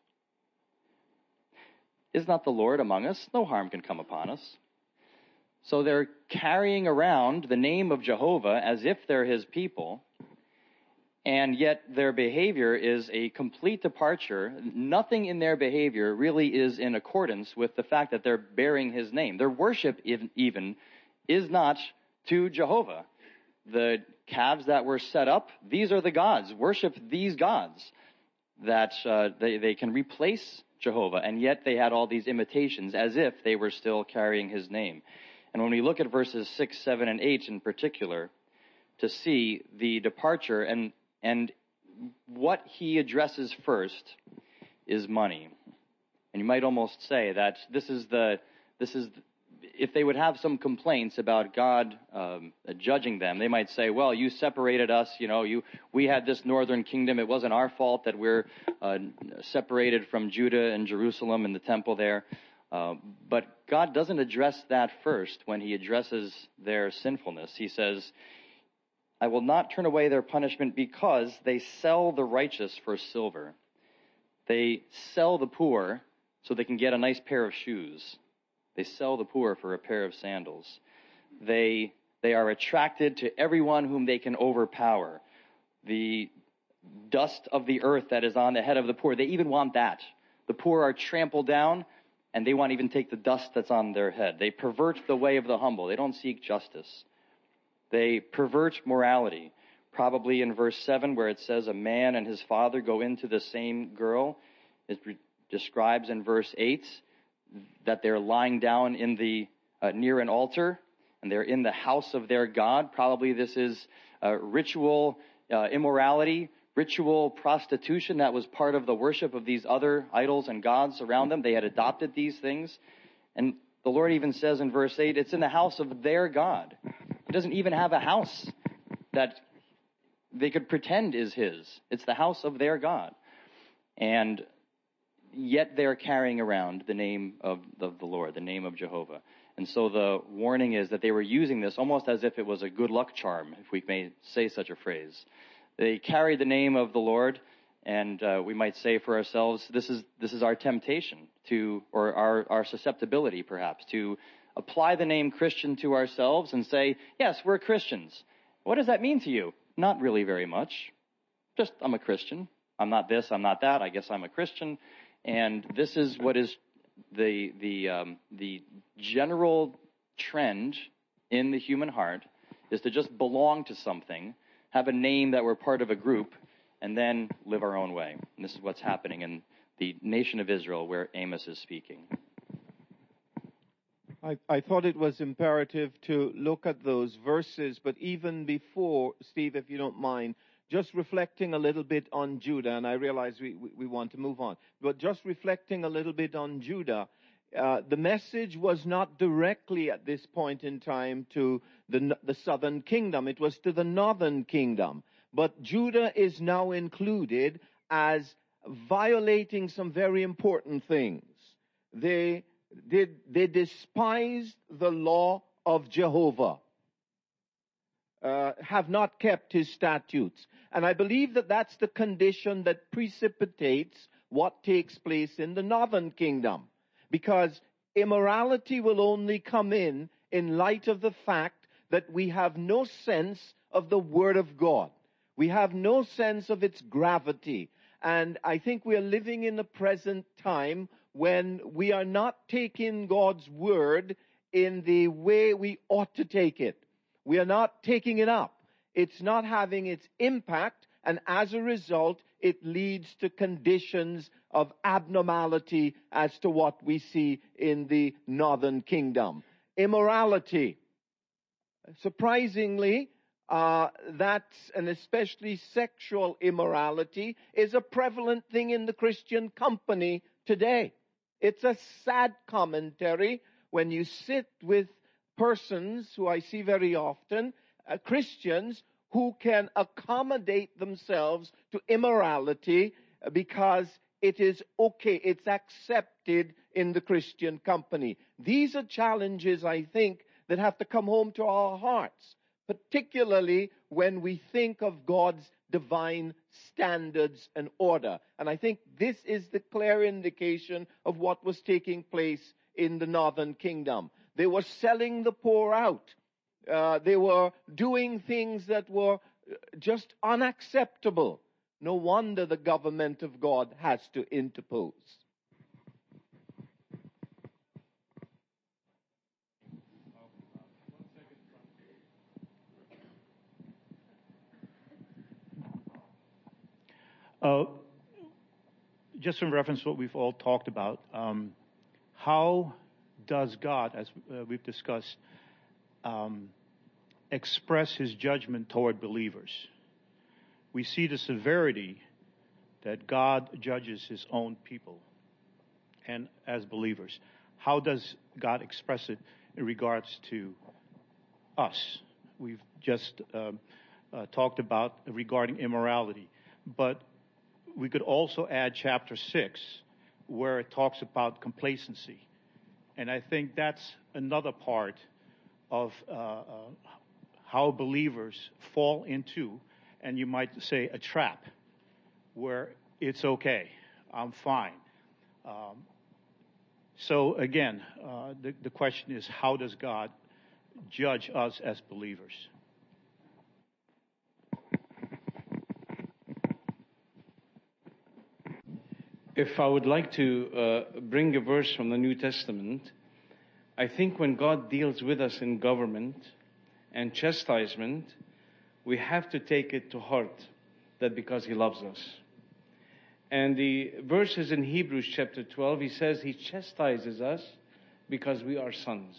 Is not the Lord among us? No harm can come upon us. So they're carrying around the name of Jehovah as if they're his people, and yet their behavior is a complete departure. Nothing in their behavior really is in accordance with the fact that they're bearing his name. Their worship even is not to Jehovah. The calves that were set up, these are the gods. Worship these gods, that uh, they, they can replace Jehovah. And yet they had all these imitations as if they were still carrying his name. And when we look at verses six, seven, and eight in particular, to see the departure, and And what he addresses first is money. And you might almost say that this is the, this is, if they would have some complaints about God um, judging them, they might say, well, you separated us, you know, you we had this northern kingdom. It wasn't our fault that we're uh, separated from Judah and Jerusalem and the temple there. Uh, but God doesn't address that first when he addresses their sinfulness. He says, I will not turn away their punishment because they sell the righteous for silver. They sell the poor so they can get a nice pair of shoes. They sell the poor for a pair of sandals. They they are attracted to everyone whom they can overpower. The dust of the earth that is on the head of the poor, they even want that. The poor are trampled down, and they want to even take the dust that's on their head. They pervert the way of the humble. They don't seek justice. They pervert morality. Probably in verse seven, where it says a man and his father go into the same girl, it re- describes in verse eight that they're lying down in the uh, near an altar, and they're in the house of their god. Probably this is uh, ritual uh, immorality, ritual prostitution that was part of the worship of these other idols and gods around them. They had adopted these things. And the Lord even says in verse eight, it's in the house of their God. He doesn't even have a house that they could pretend is his. It's the house of their God. And yet they're carrying around the name of the, the Lord, the name of Jehovah. And so the warning is that they were using this almost as if it was a good luck charm, if we may say such a phrase. They carry the name of the Lord, and uh, we might say for ourselves, this is this is our temptation to, or our, our susceptibility perhaps, to apply the name Christian to ourselves and say, yes, we're Christians. What does that mean to you? Not really very much. Just, I'm a Christian. I'm not this, I'm not that. I guess I'm a Christian. And this is what is the the um, the general trend in the human heart, is to just belong to something, have a name that we're part of a group, and then live our own way. And this is what's happening in the nation of Israel where Amos is speaking. I, I thought it was imperative to look at those verses, but even before, Steve, if you don't mind, just reflecting a little bit on Judah, and I realize we, we, we want to move on, but just reflecting a little bit on Judah, uh, the message was not directly at this point in time to the, the southern kingdom. It was to the northern kingdom. But Judah is now included as violating some very important things. They did, they despised the law of Jehovah. Uh, have not kept his statutes. And I believe that that's the condition that precipitates what takes place in the northern kingdom. Because immorality will only come in in light of the fact that we have no sense of the Word of God. We have no sense of its gravity. And I think we are living in a present time when we are not taking God's Word in the way we ought to take it. We are not taking it up. It's not having its impact, and as a result, it leads to conditions of abnormality as to what we see in the northern kingdom. Immorality. Surprisingly, uh, that's, and especially sexual immorality, is a prevalent thing in the Christian company today. It's a sad commentary when you sit with persons who I see very often, uh, Christians, who can accommodate themselves to immorality because it is okay, it's accepted in the Christian company. These are challenges, I think, that have to come home to our hearts, particularly when we think of God's divine standards and order. And I think this is the clear indication of what was taking place in the northern kingdom. They were selling the poor out. Uh, they were doing things that were just unacceptable. No wonder the government of God has to interpose. Uh, just in reference to what we've all talked about, um, how does God, as uh, we've discussed, um, express his judgment toward believers? We see the severity that God judges his own people and as believers. How does God express it in regards to us. We've just uh, uh, talked about regarding immorality. But we could also add chapter six, where it talks about complacency. And I think that's another part of uh, uh, how believers fall into, and you might say, a trap, where it's okay, I'm fine. Um, so again, uh, the, the question is, how does God judge us as believers? If I would like to uh, bring a verse from the New Testament, I think when God deals with us in government and chastisement, we have to take it to heart that because He loves us. And the verse is in Hebrews chapter twelve. He says He chastises us because we are sons.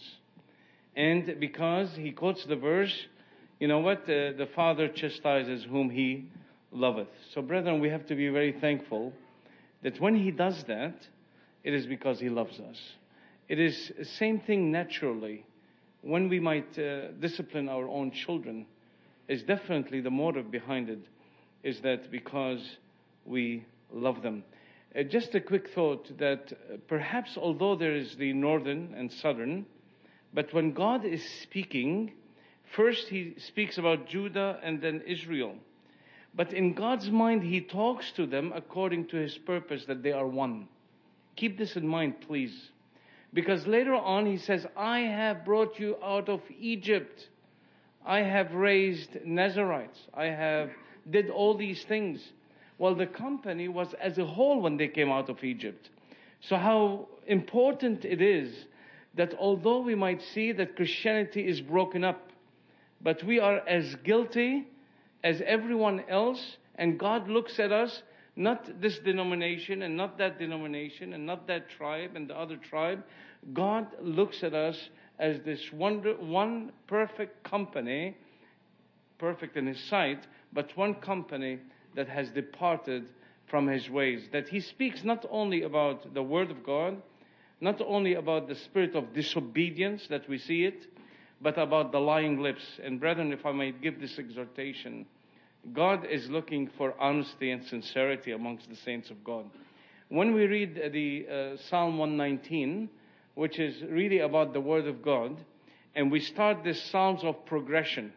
And because, he quotes the verse, you know what, uh, the Father chastises whom He loveth. So brethren, we have to be very thankful that when He does that, it is because He loves us. It is the same thing naturally. When we might uh, discipline our own children, is definitely the motive behind it, is that because we love them. Uh, just a quick thought that uh, perhaps although there is the northern and southern, but when God is speaking, first He speaks about Judah and then Israel. But in God's mind, He talks to them according to His purpose, that they are one. Keep this in mind, please. Because later on He says, I have brought you out of Egypt. I have raised Nazarites. I have did all these things. Well, the company was as a whole when they came out of Egypt. So how important it is that although we might see that Christianity is broken up, but we are as guilty as everyone else, and God looks at us, not this denomination and not that denomination and not that tribe and the other tribe. God looks at us as this wonder, one perfect company, perfect in His sight, but one company that has departed from His ways. That He speaks not only about the Word of God, not only about the spirit of disobedience that we see it, but about the lying lips. And brethren, if I might give this exhortation, God is looking for honesty and sincerity amongst the saints of God. When we read the uh, Psalm one nineteen, which is really about the Word of God, and we start this Psalms of progression,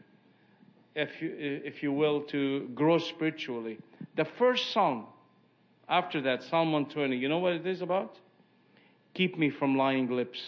if you, if you will, to grow spiritually. The first Psalm, after that, Psalm one twenty, you know what it is about? Keep me from lying lips.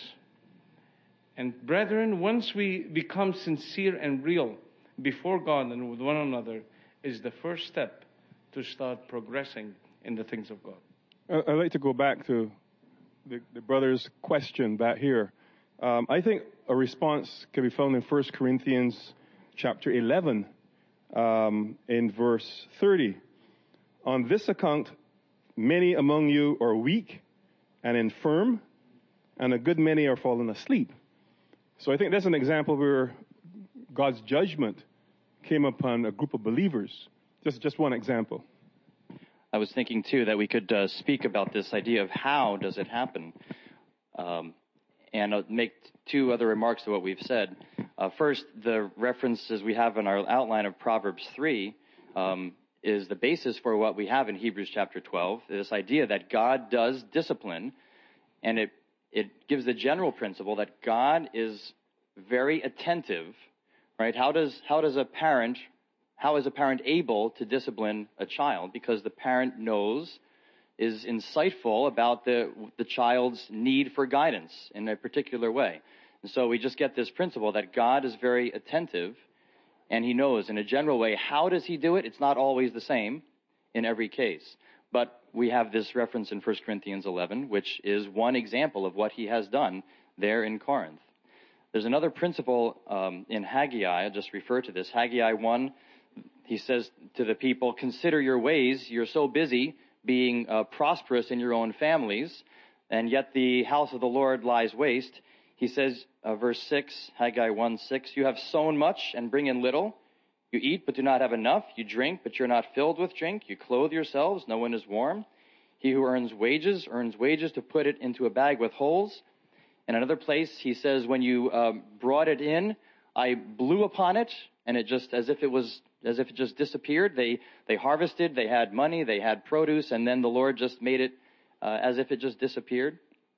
And brethren, once we become sincere and real before God and with one another, is the first step to start progressing in the things of God. I'd like to go back to the, the brother's question back here. Um, I think a response can be found in First Corinthians chapter eleven, um, in verse thirty. On this account, many among you are weak and infirm, and a good many are fallen asleep. So I think that's an example where God's judgment came upon a group of believers. Just, just one example. I was thinking, too, that we could uh, speak about this idea of how does it happen. Um, and I'll make two other remarks to what we've said. Uh, first, the references we have in our outline of Proverbs three um, is the basis for what we have in Hebrews chapter twelve, this idea that God does discipline, and it, it gives the general principle that God is very attentive, right? How does, how does a parent, how is a parent able to discipline a child? Because the parent knows, is insightful about the, the child's need for guidance in a particular way. And so we just get this principle that God is very attentive, and He knows in a general way. How does He do it? It's not always the same in every case. But we have this reference in First Corinthians eleven, which is one example of what He has done there in Corinth. There's another principle um, in Haggai. I'll just refer to this. Haggai one, he says to the people, consider your ways. You're so busy being uh, prosperous in your own families, and yet the house of the Lord lies waste. He says, uh, verse six, Haggai one six, you have sown much and bring in little. You eat but do not have enough. You drink but you're not filled with drink. You clothe yourselves, no one is warm. He who earns wages, earns wages to put it into a bag with holes, In another place, he says, when you um, brought it in, I blew upon it, and it just, as if it was, as if it just disappeared. They, they harvested, they had money, they had produce, and then the Lord just made it uh, as if it just disappeared.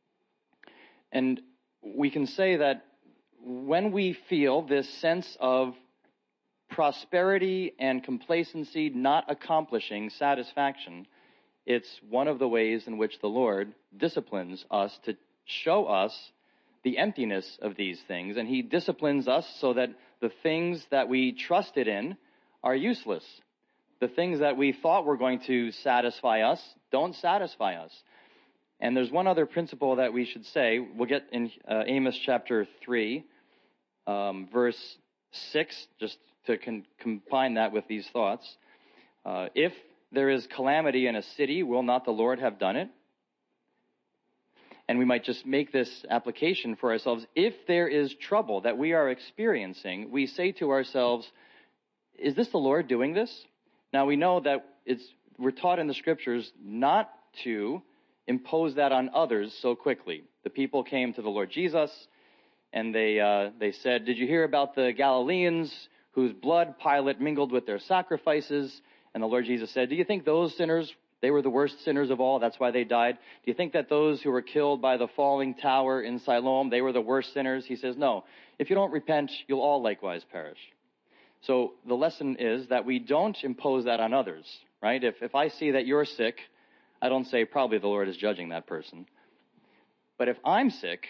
And we can say that when we feel this sense of prosperity and complacency not accomplishing satisfaction, it's one of the ways in which the Lord disciplines us to show us the emptiness of these things. And he disciplines us so that the things that we trusted in are useless. The things that we thought were going to satisfy us don't satisfy us. And there's one other principle that we should say. We'll get in uh, Amos chapter three, um, verse six, just to con- combine that with these thoughts. Uh, if there is calamity in a city, will not the Lord have done it? And we might just make this application for ourselves. If there is trouble that we are experiencing, we say to ourselves, is this the Lord doing this? Now we know that it's, we're taught in the scriptures not to impose that on others so quickly. The people came to the Lord Jesus and they, uh, they said, did you hear about the Galileans whose blood Pilate mingled with their sacrifices? And the Lord Jesus said, do you think those sinners, they were the worst sinners of all, that's why they died? Do you think that those who were killed by the falling tower in Siloam, they were the worst sinners? He says, no. If you don't repent, you'll all likewise perish. So the lesson is that we don't impose that on others, right? If, if I see that you're sick, I don't say probably the Lord is judging that person. But if I'm sick,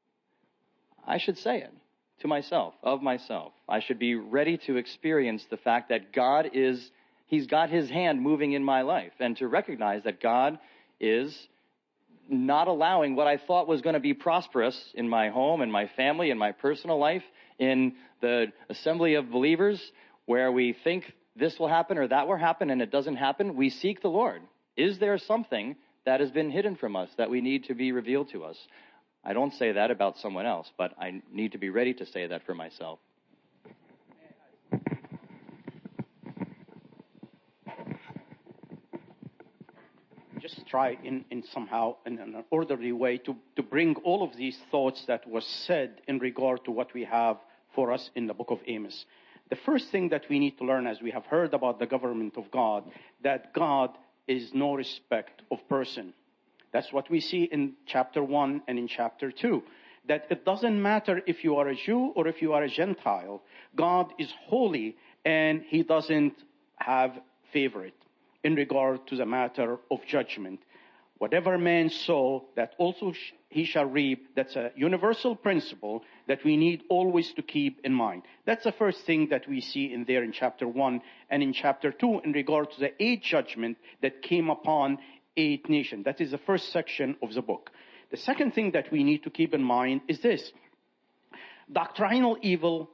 I should say it to myself, of myself. I should be ready to experience the fact that God is, he's got his hand moving in my life, and to recognize that God is not allowing what I thought was going to be prosperous in my home, in my family, in my personal life, in the assembly of believers, where we think this will happen or that will happen and it doesn't happen. We seek the Lord. Is there something that has been hidden from us that we need to be revealed to us? I don't say that about someone else, but I need to be ready to say that for myself. Just try in, in somehow, in an orderly way, to, to bring all of these thoughts that was said in regard to what we have for us in the book of Amos. The first thing that we need to learn, as we have heard about the government of God, that God is no respect of person. That's what we see in chapter one and in chapter two. That it doesn't matter if you are a Jew or if you are a Gentile. God is holy and he doesn't have favorite in regard to the matter of judgment. Whatever man sow, that also sh- he shall reap. That's a universal principle that we need always to keep in mind. That's the first thing that we see in there in chapter one and in chapter two in regard to the eighth judgment that came upon eight nations. That is the first section of the book. The second thing that we need to keep in mind is this. Doctrinal evil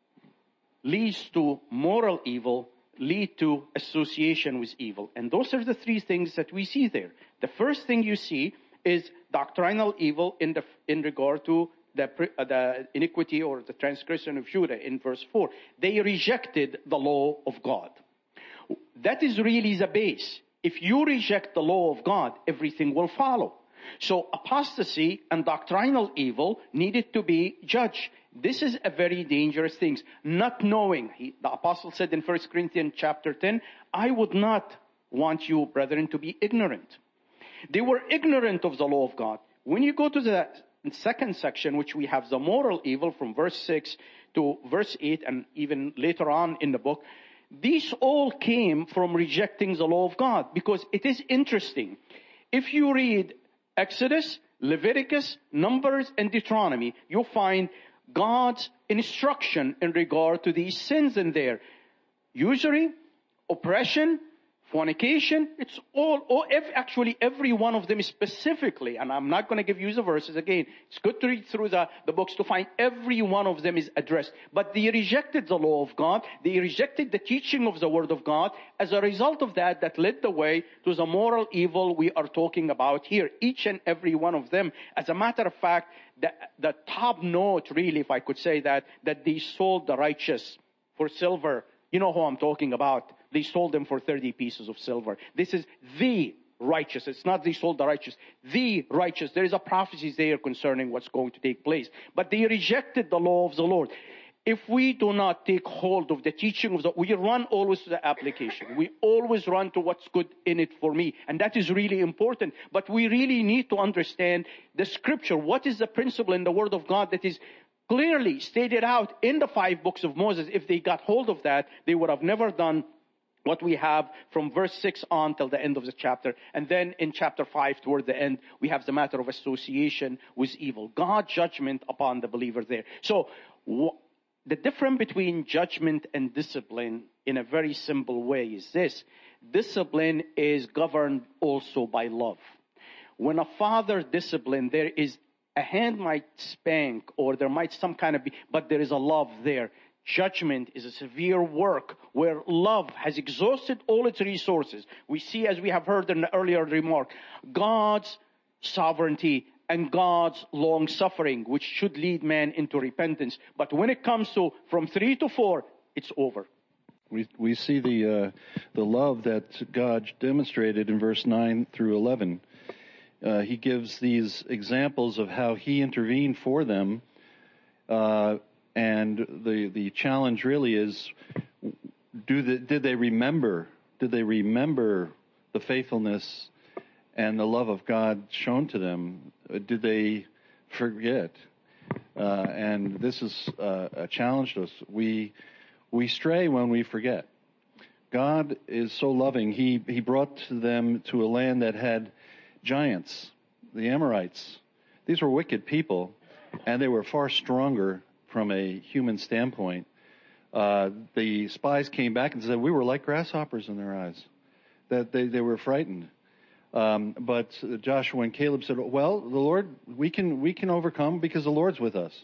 leads to moral evil, lead to association with evil. And those are the three things that we see there. The first thing you see is doctrinal evil in the in regard to the, uh, the iniquity or the transgression of Judah in verse four. They rejected the law of God. That is really the base. If you reject the law of God, everything will follow. So apostasy and doctrinal evil needed to be judged. This is a very dangerous thing. Not knowing, he, the apostle said in First Corinthians chapter ten, I would not want you, brethren, to be ignorant. They were ignorant of the law of God. When you go to the second section, which we have the moral evil from verse six to verse eight and even later on in the book, these all came from rejecting the law of God, because it is interesting. If you read Exodus, Leviticus, Numbers, and Deuteronomy, you'll find God's instruction in regard to these sins in there. Usury, oppression, fornication, it's all, all every, actually every one of them specifically, and I'm not going to give you the verses again. It's good to read through the, the books to find every one of them is addressed. But they rejected the law of God. They rejected the teaching of the Word of God. As a result of that, that led the way to the moral evil we are talking about here. Each and every one of them. As a matter of fact, the, the top note, really, if I could say that, that they sold the righteous for silver. You know who I'm talking about. They sold them for thirty pieces of silver. This is the righteous. It's not they sold the righteous. The righteous. There is a prophecy there concerning what's going to take place. But they rejected the law of the Lord. If we do not take hold of the teaching of the, we run always to the application. We always run to what's good in it for me. And that is really important. But we really need to understand the scripture. What is the principle in the word of God that is clearly stated out in the five books of Moses? If they got hold of that, they would have never done what we have from verse six on till the end of the chapter. And then in chapter five, toward the end, we have the matter of association with evil. God's judgment upon the believer there. So, wh- the difference between judgment and discipline in a very simple way is this. Discipline is governed also by love. When a father disciplines, there is a hand might spank or there might some kind of be, but there is a love there. Judgment is a severe work where love has exhausted all its resources. We see, as we have heard in the earlier remark, God's sovereignty and God's long suffering, which should lead man into repentance. But when it comes to from three to four, it's over. We we see the uh, the love that God demonstrated in verse nine through eleven. Uh, he gives these examples of how He intervened for them, uh, and the the challenge really is: do the, did they remember? Did they remember the faithfulness and the love of God shown to them? Did they forget? Uh, and this is uh, a challenge to us. We we stray when we forget. God is so loving. He he brought them to a land that had giants, the Amorites. These were wicked people, and they were far stronger from a human standpoint. Uh, the spies came back and said, we were like grasshoppers in their eyes, that they, they were frightened. Um, but Joshua and Caleb said, well, the Lord, we can, we can overcome because the Lord's with us.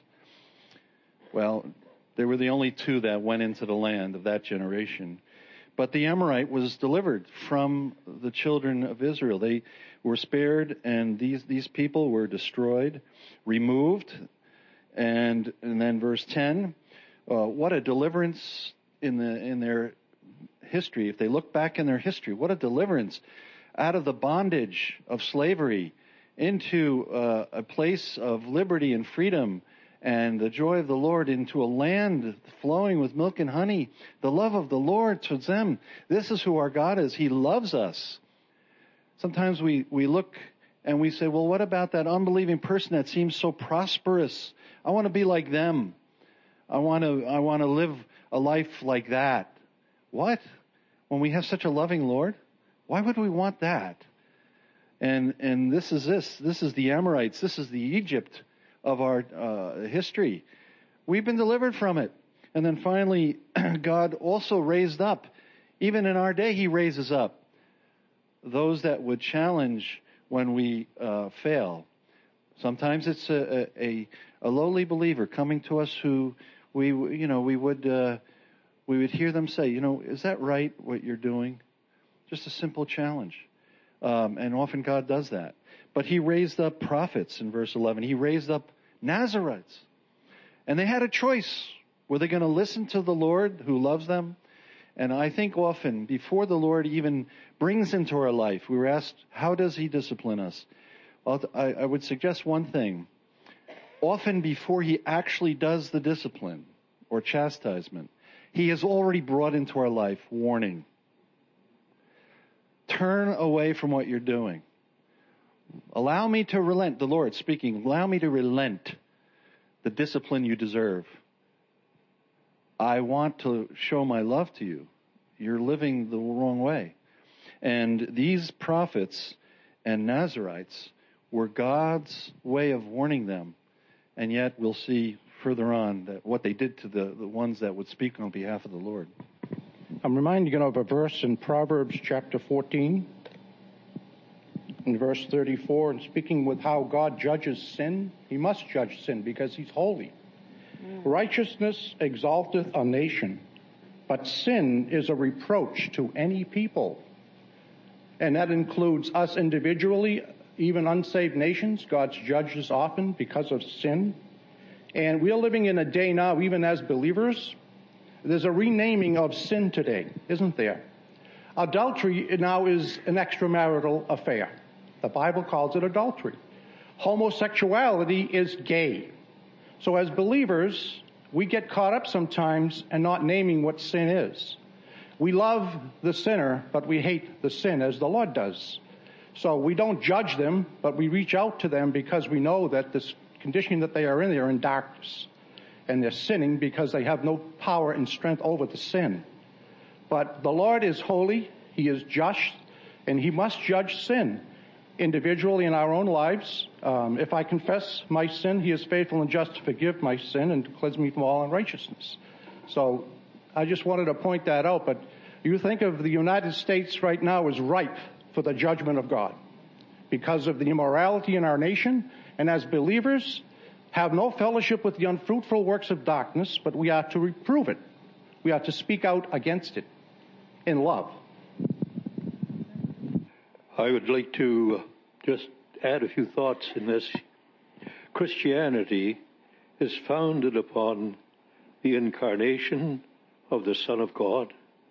Well, they were the only two that went into the land of that generation. But the Amorite was delivered from the children of Israel. They were spared, and these, these people were destroyed, removed. And, and then verse ten, uh, what a deliverance in the, in their history. If they look back in their history, what a deliverance out of the bondage of slavery into uh, a place of liberty and freedom and the joy of the Lord, into a land flowing with milk and honey. The love of the Lord towards them. This is who our God is. He loves us. Sometimes we, we look and we say, well, what about that unbelieving person that seems so prosperous? I want to be like them. I want to, I want to live a life like that. What? When we have such a loving Lord? Why would we want that? And, and this is this. This is the Amorites. This is the Egypt of our uh, history. We've been delivered from it. And then finally, God also raised up. Even in our day, He raises up those that would challenge when we uh, fail. Sometimes it's a, a, a lowly believer coming to us who we, you know, we would, uh, we would hear them say, you know, is that right what you're doing? Just a simple challenge. Um, and often God does that. But He raised up prophets in verse eleven. He raised up Nazarites. And they had a choice. Were they going to listen to the Lord who loves them? And I think often, before the Lord even brings into our life, we were asked, how does He discipline us? Well, I, I would suggest one thing. Often before He actually does the discipline or chastisement, He has already brought into our life warning. Turn away from what you're doing. Allow me to relent, the Lord speaking, allow me to relent the discipline you deserve. I want to show my love to you. You're living the wrong way. And these prophets and Nazarites were God's way of warning them. And yet we'll see further on that what they did to the, the ones that would speak on behalf of the Lord. I'm reminding you of a verse in Proverbs chapter fourteen, in verse thirty-four, and speaking with how God judges sin. He must judge sin because He's holy. Mm. Righteousness exalteth a nation, but sin is a reproach to any people. And that includes us individually, even unsaved nations. God's judges often because of sin. And we're living in a day now, even as believers, there's a renaming of sin today, isn't there? Adultery now is an extramarital affair. The Bible calls it adultery. Homosexuality is gay. So as believers, we get caught up sometimes in not naming what sin is. We love the sinner, but we hate the sin, as the Lord does. So we don't judge them, but we reach out to them because we know that this condition that they are in, they are in darkness. And they're sinning because they have no power and strength over the sin. But the Lord is holy, He is just, and He must judge sin individually in our own lives. Um, if I confess my sin, He is faithful and just to forgive my sin and to cleanse me from all unrighteousness. So I just wanted to point that out. But you think of the United States right now as ripe for the judgment of God because of the immorality in our nation. And as believers, have no fellowship with the unfruitful works of darkness, but we are to reprove it. We are to speak out against it in love. I would like to just add a few thoughts in this. Christianity is founded upon the incarnation of the Son of God,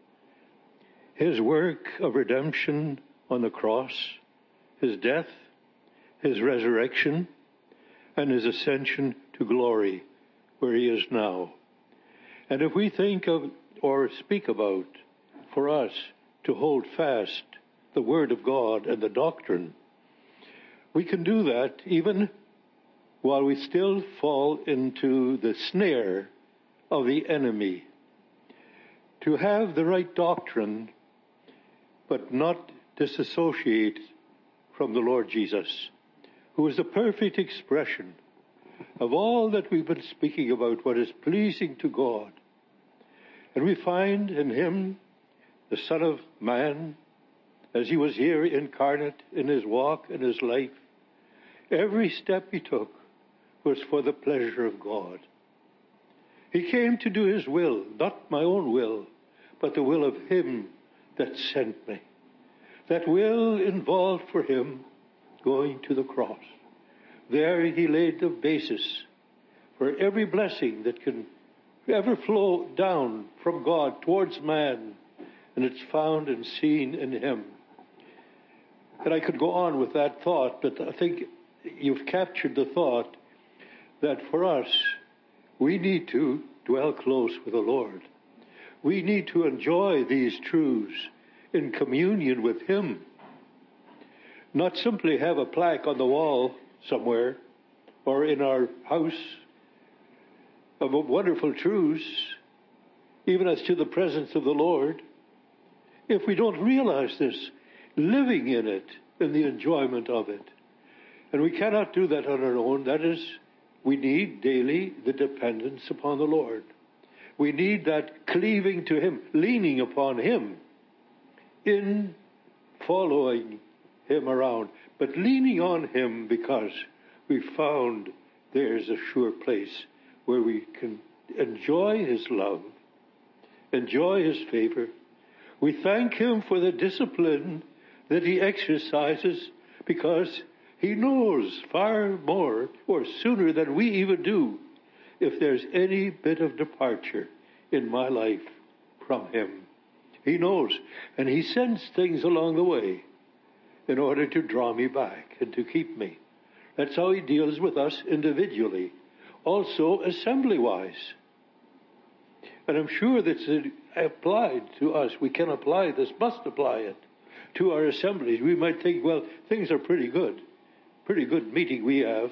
His work of redemption on the cross, His death, His resurrection, and His ascension to glory, where He is now. And if we think of or speak about, for us, to hold fast the Word of God and the doctrine, we can do that even while we still fall into the snare of the enemy. To have the right doctrine, but not disassociate from the Lord Jesus, who is the perfect expression of all that we've been speaking about, what is pleasing to God. And we find in Him, the Son of Man, as He was here incarnate in His walk and His life, every step He took was for the pleasure of God. He came to do His will, not my own will, but the will of Him that sent me. That will involved for Him going to the cross. There He laid the basis for every blessing that can ever flow down from God towards man, and it's found and seen in Him. And I could go on with that thought, but I think you've captured the thought that for us, we need to dwell close with the Lord. We need to enjoy these truths in communion with Him. Not simply have a plaque on the wall somewhere or in our house of wonderful truths, even as to the presence of the Lord, if we don't realize this, living in it, in the enjoyment of it. And we cannot do that on our own. That is, we need daily the dependence upon the Lord. We need that cleaving to Him, leaning upon Him, in following Him around, but leaning on Him because we found there's a sure place where we can enjoy His love, enjoy His favor. We thank Him for the discipline that He exercises because He knows far more or sooner than we even do if there's any bit of departure in my life from Him. He knows, and He sends things along the way in order to draw me back and to keep me. That's how He deals with us individually, also assembly-wise. And I'm sure that's applied to us. We can apply this, must apply it to our assemblies. We might think, well, things are pretty good. Pretty good meeting we have.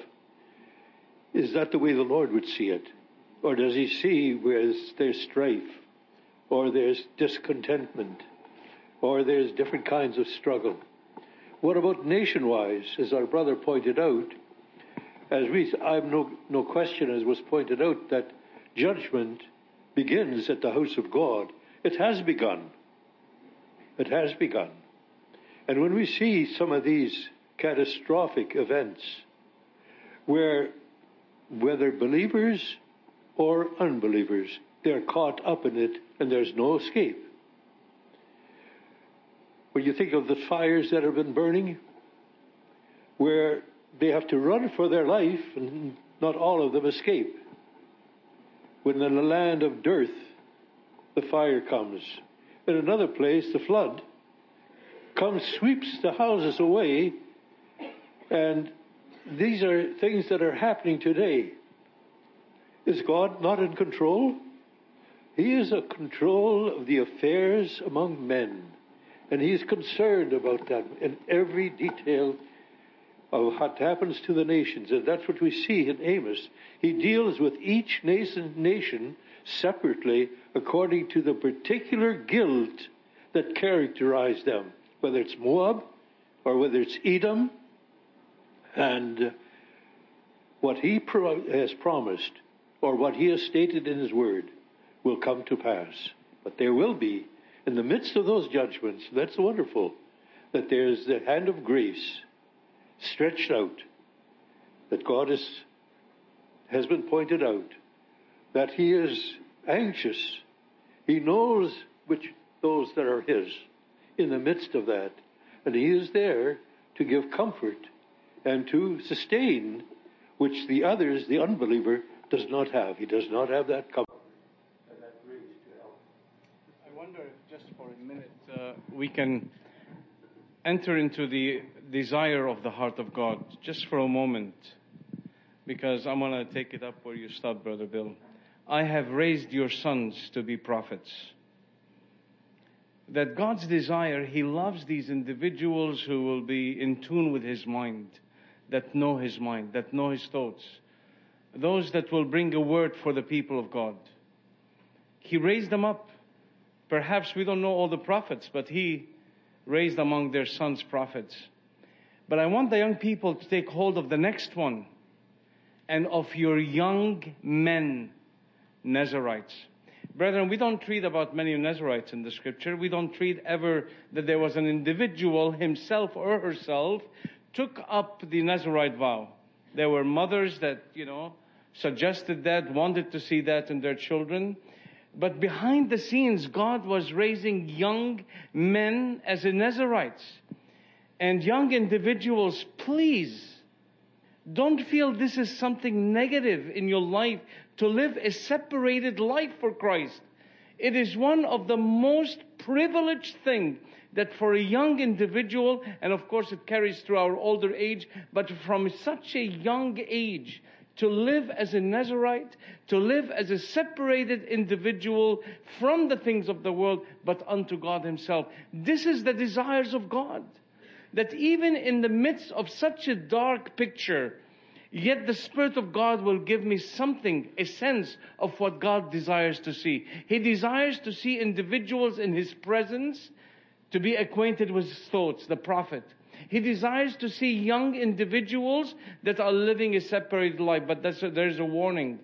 Is that the way the Lord would see it? Or does He see where there's strife, or there's discontentment, or there's different kinds of struggle? What about nation-wise, as our brother pointed out? As we, I have no, no question, as was pointed out, that judgment begins at the house of God. It has begun. It has begun. And when we see some of these catastrophic events, where whether believers or unbelievers, they're caught up in it and there's no escape. When you think of the fires that have been burning, where they have to run for their life and not all of them escape. When in the land of dearth, the fire comes. In another place, the flood, comes, sweeps the houses away, and these are things that are happening today. Is God not in control? He is in control of the affairs among men, and He is concerned about that in every detail of what happens to the nations. And that's what we see in Amos. He deals with each nation, nation separately according to the particular guilt that characterized them, whether it's Moab or whether it's Edom. And what He pro- has promised, or what He has stated in His Word, will come to pass. But there will be, in the midst of those judgments, that's wonderful, that there's the hand of grace stretched out, that God is, has been pointed out, that He is anxious. He knows which those that are His in the midst of that. And He is there to give comfort and to sustain, which the others, the unbeliever, does not have. He does not have that comfort and that grace to help. I wonder if just for a minute uh, we can enter into the desire of the heart of God, just for a moment, because I'm going to take it up where you stopped, Brother Bill. I have raised your sons to be prophets. That God's desire, He loves these individuals who will be in tune with His mind, that know His mind, that know His thoughts, those that will bring a word for the people of God. He raised them up. Perhaps we don't know all the prophets, but He raised among their sons prophets. But I want the young people to take hold of the next one, and of your young men, Nazarites. Brethren, we don't read about many Nazarites in the Scripture. We don't read ever that there was an individual, himself or herself, took up the Nazarite vow. There were mothers that, you know, suggested that, wanted to see that in their children. But behind the scenes, God was raising young men as Nazarites. And young individuals, please, don't feel this is something negative in your life to live a separated life for Christ. It is one of the most privileged things that for a young individual, and of course it carries through our older age, but from such a young age, to live as a Nazarite, to live as a separated individual from the things of the world, but unto God Himself. This is the desires of God. That even in the midst of such a dark picture, yet the Spirit of God will give me something, a sense of what God desires to see. He desires to see individuals in His presence, to be acquainted with His thoughts, the prophet. He desires to see young individuals that are living a separated life. But that's a, there's a warning.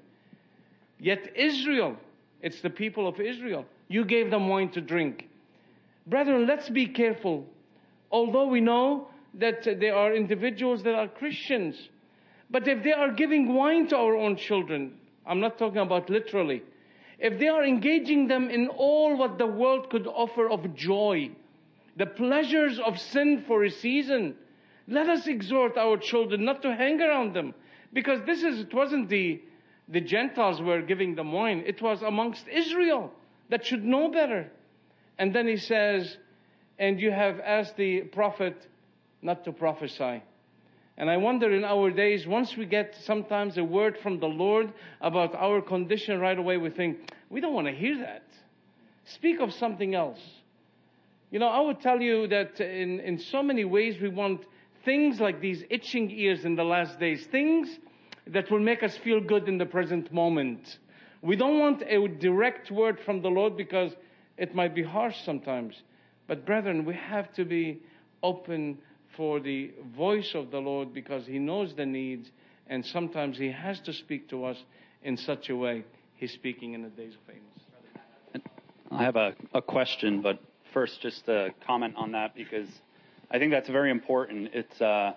Yet Israel, it's the people of Israel. You gave them wine to drink. Brethren, let's be careful. Although we know that there are individuals that are Christians. But if they are giving wine to our own children, I'm not talking about literally. If they are engaging them in all what the world could offer of joy, the pleasures of sin for a season, let us exhort our children not to hang around them. Because this is, it wasn't the, the Gentiles were giving them wine. It was amongst Israel that should know better. And then He says, and you have asked the prophet not to prophesy. And I wonder in our days, once we get sometimes a word from the Lord about our condition, right away we think, we don't want to hear that. Speak of something else. You know, I would tell you that in, in so many ways we want things like these itching ears in the last days. Things that will make us feel good in the present moment. We don't want a direct word from the Lord because it might be harsh sometimes. But brethren, we have to be open for the voice of the Lord because He knows the needs, and sometimes He has to speak to us in such a way. He's speaking in the days of Amos. I have a, a question, but first just a comment on that because I think that's very important. It's uh,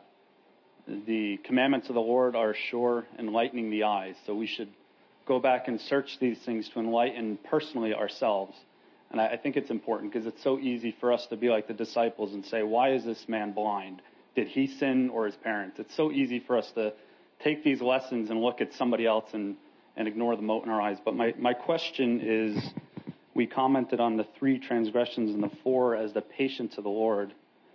the commandments of the Lord are sure, enlightening the eyes. So we should go back and search these things to enlighten personally ourselves. And I, I think it's important because it's so easy for us to be like the disciples and say, why is this man blind? Did he sin or his parents? It's so easy for us to take these lessons and look at somebody else and, and ignore the mote in our eyes. But my, my question is, we commented on the three transgressions and the four as the patience of the Lord.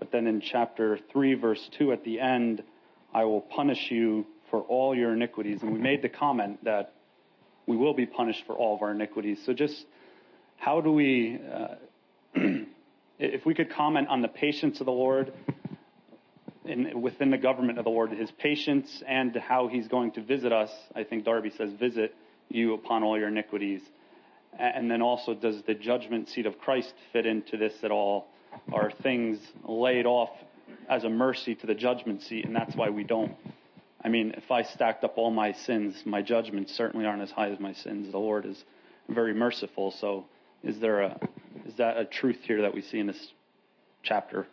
But then in chapter three, verse two at the end, I will punish you for all your iniquities. And we made the comment that we will be punished for all of our iniquities. So just how do we, uh, if we could comment on the patience of the Lord in, within the government of the Lord, his patience and how he's going to visit us. I think Darby says, visit you upon all your iniquities. And then also, does the judgment seat of Christ fit into this at all? Are things laid off as a mercy to the judgment seat, and that's why we don't? I mean, if I stacked up all my sins, my judgments certainly aren't as high as my sins. The Lord is very merciful. So is there a, is that a truth here that we see in this chapter?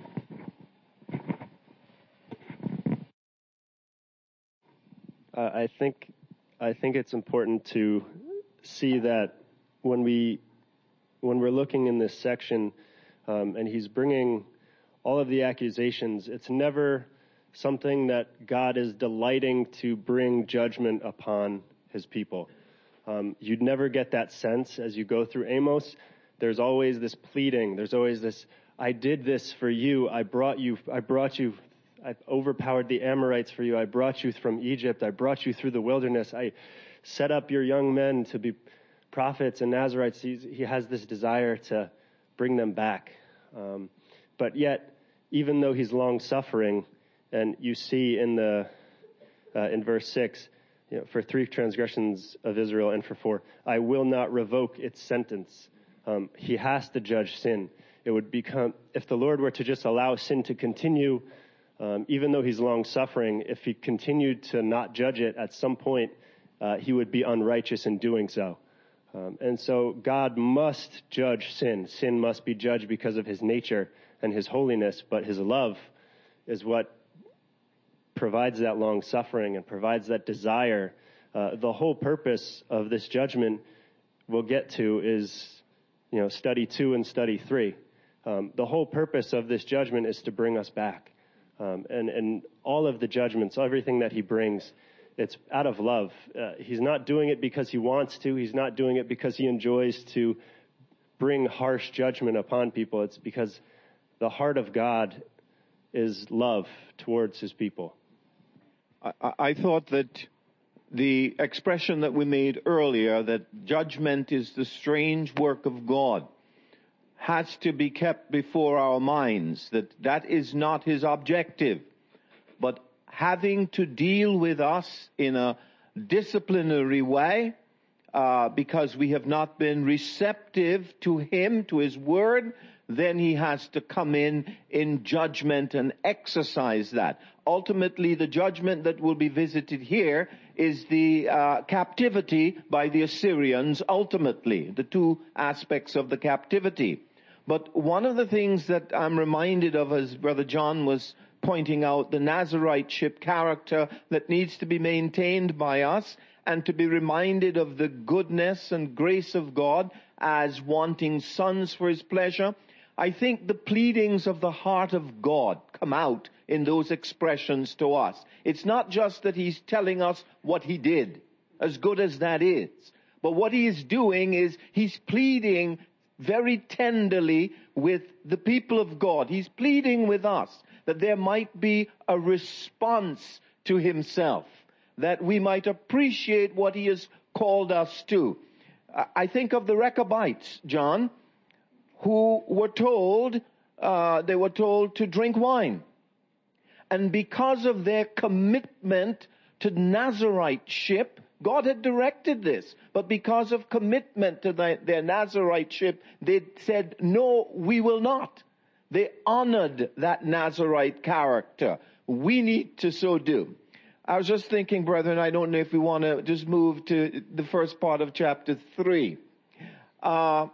Uh, I think, I think it's important to see that when we, when we're looking in this section, um, and he's bringing all of the accusations, it's never something that God is delighting to bring judgment upon his people. Um, you'd never get that sense as you go through Amos. There's always this pleading. There's always this, I did this for you. I brought you, I brought you, I overpowered the Amorites for you. I brought you from Egypt. I brought you through the wilderness. I set up your young men to be prophets and Nazarites. He's, he has this desire to bring them back. Um, but yet, even though he's long-suffering, and you see in the uh, in verse six, you know, for three transgressions of Israel and for four, I will not revoke its sentence. Um, he has to judge sin. It would become, if the Lord were to just allow sin to continue, um, even though he's long-suffering, if he continued to not judge it, at some point, uh, he would be unrighteous in doing so. Um, and so God must judge sin. Sin must be judged because of his nature and his holiness, but his love is what provides that long suffering and provides that desire. Uh, the whole purpose of this judgment we'll get to is, you know, study two and study three. Um, the whole purpose of this judgment is to bring us back. Um, and, and all of the judgments, everything that he brings, it's out of love. Uh, he's not doing it because he wants to. He's not doing it because he enjoys to bring harsh judgment upon people. It's because the heart of God is love towards his people. I, I thought that the expression that we made earlier, that judgment is the strange work of God, has to be kept before our minds, that that is not his objective. But having to deal with us in a disciplinary way, uh, because we have not been receptive to him, to his word, then he has to come in in judgment and exercise that. Ultimately, the judgment that will be visited here is the uh, captivity by the Assyrians, ultimately, the two aspects of the captivity. But one of the things that I'm reminded of, as Brother John was pointing out, the Nazariteship character that needs to be maintained by us, and to be reminded of the goodness and grace of God as wanting sons for his pleasure. I think the pleadings of the heart of God come out in those expressions to us. It's not just that he's telling us what he did, as good as that is. But what he is doing is he's pleading very tenderly with the people of God. He's pleading with us that there might be a response to himself, that we might appreciate what he has called us to. I think of the Rechabites, John, who were told, uh, they were told to drink wine. And because of their commitment to Nazariteship, God had directed this, but because of commitment to the, their Nazariteship, they said, no, we will not. They honored that Nazarite character. We need to so do. I was just thinking, brethren, I don't know if we want to just move to the first part of chapter three. Uh,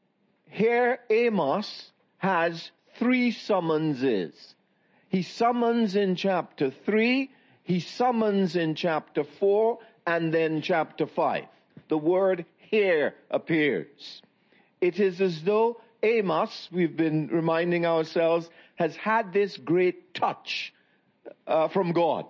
here Amos has three summonses. He summons in chapter three, he summons in chapter four, and then chapter five. The word here appears. It is as though Amos, we've been reminding ourselves, has had this great touch uh, from God.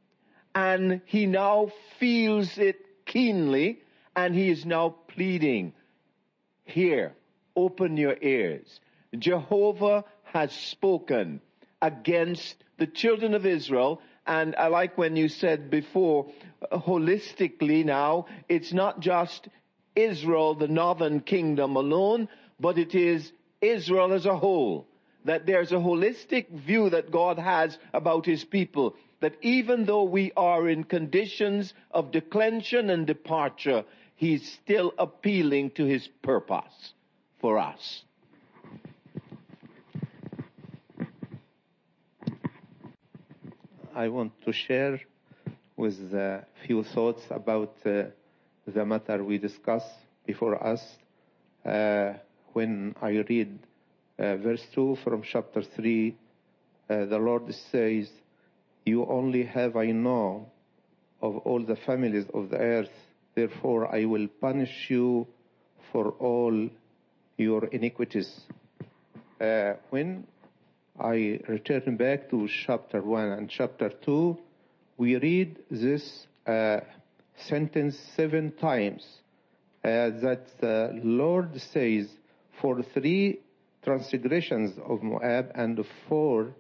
And he now feels it keenly, and he is now pleading, here, open your ears. Jehovah has spoken against the children of Israel. And I like when you said before, uh, holistically now, it's not just Israel, the northern kingdom alone, but it is Israel as a whole. That there's a holistic view that God has about his people. That even though we are in conditions of declension and departure, he's still appealing to his purpose for us. I want to share with a few thoughts about uh, the matter we discussed before us. Uh, when I read uh, verse two from chapter three, uh, the Lord says, "You only have I know of all the families of the earth, therefore I will punish you for all your iniquities." Uh, when I return back to chapter one and chapter two, we read this uh, sentence seven times uh, that the Lord says, "For three transgressions of Moab and four,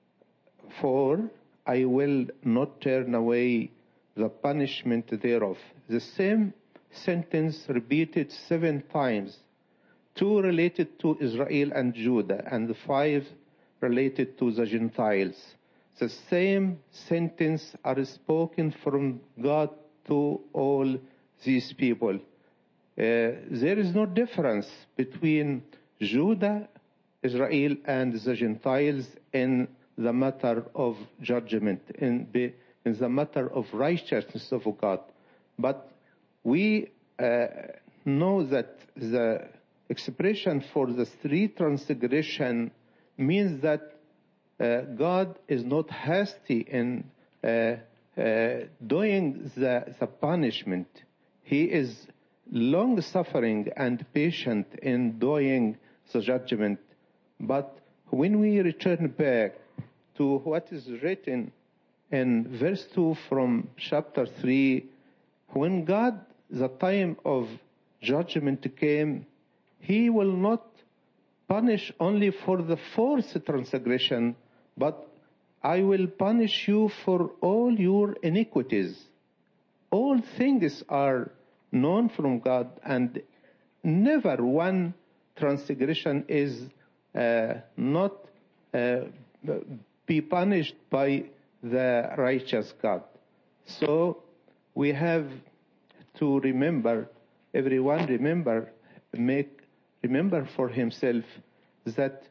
four I will not turn away the punishment thereof." The same sentence repeated seven times, two related to Israel and Judah, and five related to the Gentiles. The same sentence are spoken from God to all these people. Uh, there is no difference between Judah, Israel, and the Gentiles in the matter of judgment, in, the, in the matter of righteousness of God. But we uh, know that the expression for the three transgression means that uh, God is not hasty in uh, uh, doing the, the punishment. He is long-suffering and patient in doing the judgment. But when we return back to what is written in verse two from chapter three, when God, the time of judgment came, he will not punish only for the fourth transgression, but I will punish you for all your iniquities. All things are known from God, and never one transgression is uh, not uh, be punished by the righteous God. So we have to remember, everyone remember, make remember for himself that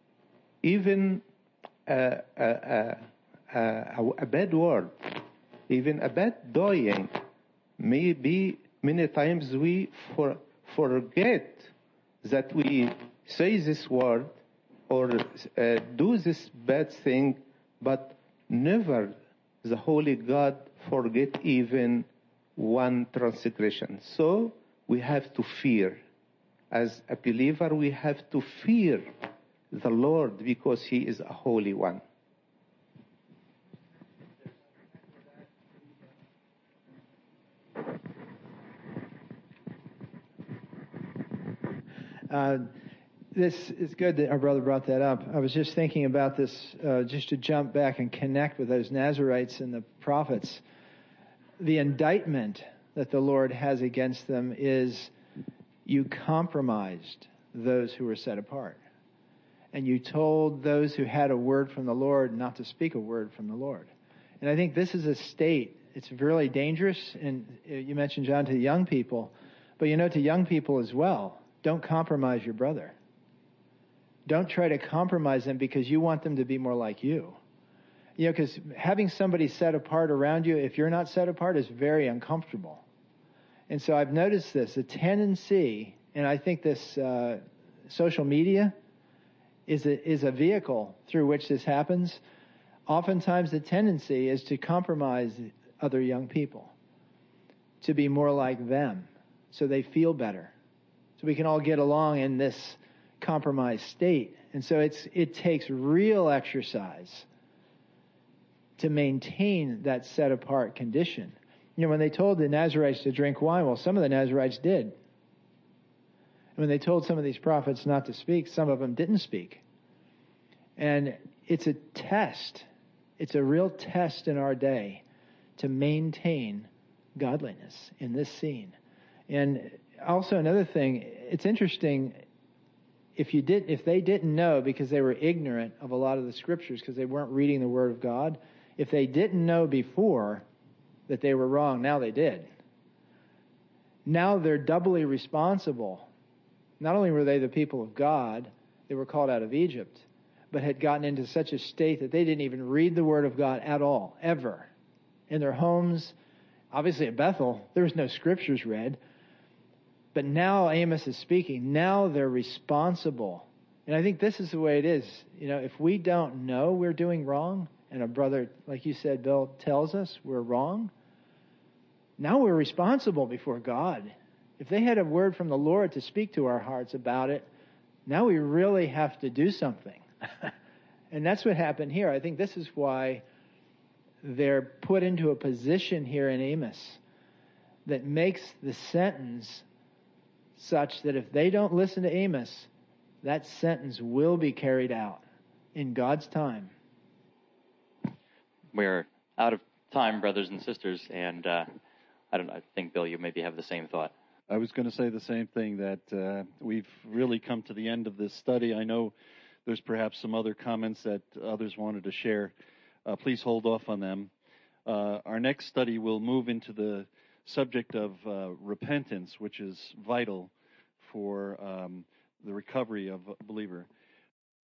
even a, a, a, a bad word, even a bad doing, maybe many times we for, forget that we say this word or uh, do this bad thing, but never the Holy God forget even one transgression. So we have to fear. As a believer, we have to fear the Lord because he is a holy one. Uh, this is good that our brother brought that up. I was just thinking about this, uh, just to jump back and connect with those Nazarites and the prophets. The indictment that the Lord has against them is, you compromised those who were set apart. And you told those who had a word from the Lord not to speak a word from the Lord. And I think this is a state, it's really dangerous. And you mentioned, John, to the young people. But you know, to young people as well, don't compromise your brother. Don't try to compromise them because you want them to be more like you. You know, because having somebody set apart around you, if you're not set apart, is very uncomfortable. And so I've noticed this, a tendency, and I think this uh, social media is a, is a vehicle through which this happens. Oftentimes the tendency is to compromise other young people, to be more like them, so they feel better. So we can all get along in this compromised state. And so it's it takes real exercise to maintain that set-apart condition. You know, when they told the Nazarites to drink wine, well, some of the Nazarites did. And when they told some of these prophets not to speak, some of them didn't speak. And it's a test. It's a real test in our day to maintain godliness in this scene. And also another thing, it's interesting, if you did, if they didn't know because they were ignorant of a lot of the scriptures because they weren't reading the Word of God, if they didn't know before that they were wrong, now they did. Now they're doubly responsible. Not only were they the people of God, they were called out of Egypt, but had gotten into such a state that they didn't even read the Word of God at all, ever. In their homes, obviously at Bethel, there was no scriptures read. But now Amos is speaking. Now they're responsible. And I think this is the way it is. You know, if we don't know we're doing wrong, and a brother, like you said, Bill, tells us we're wrong, now we're responsible before God. If they had a word from the Lord to speak to our hearts about it, now we really have to do something. And that's what happened here. I think this is why they're put into a position here in Amos that makes the sentence such that if they don't listen to Amos, that sentence will be carried out in God's time. We're out of time, brothers and sisters, and uh, I don't know, I think, Bill, you maybe have the same thought. I was going to say the same thing, that uh, we've really come to the end of this study. I know there's perhaps some other comments that others wanted to share. Uh, please hold off on them. Uh, our next study will move into the subject of uh, repentance, which is vital for um, the recovery of a believer.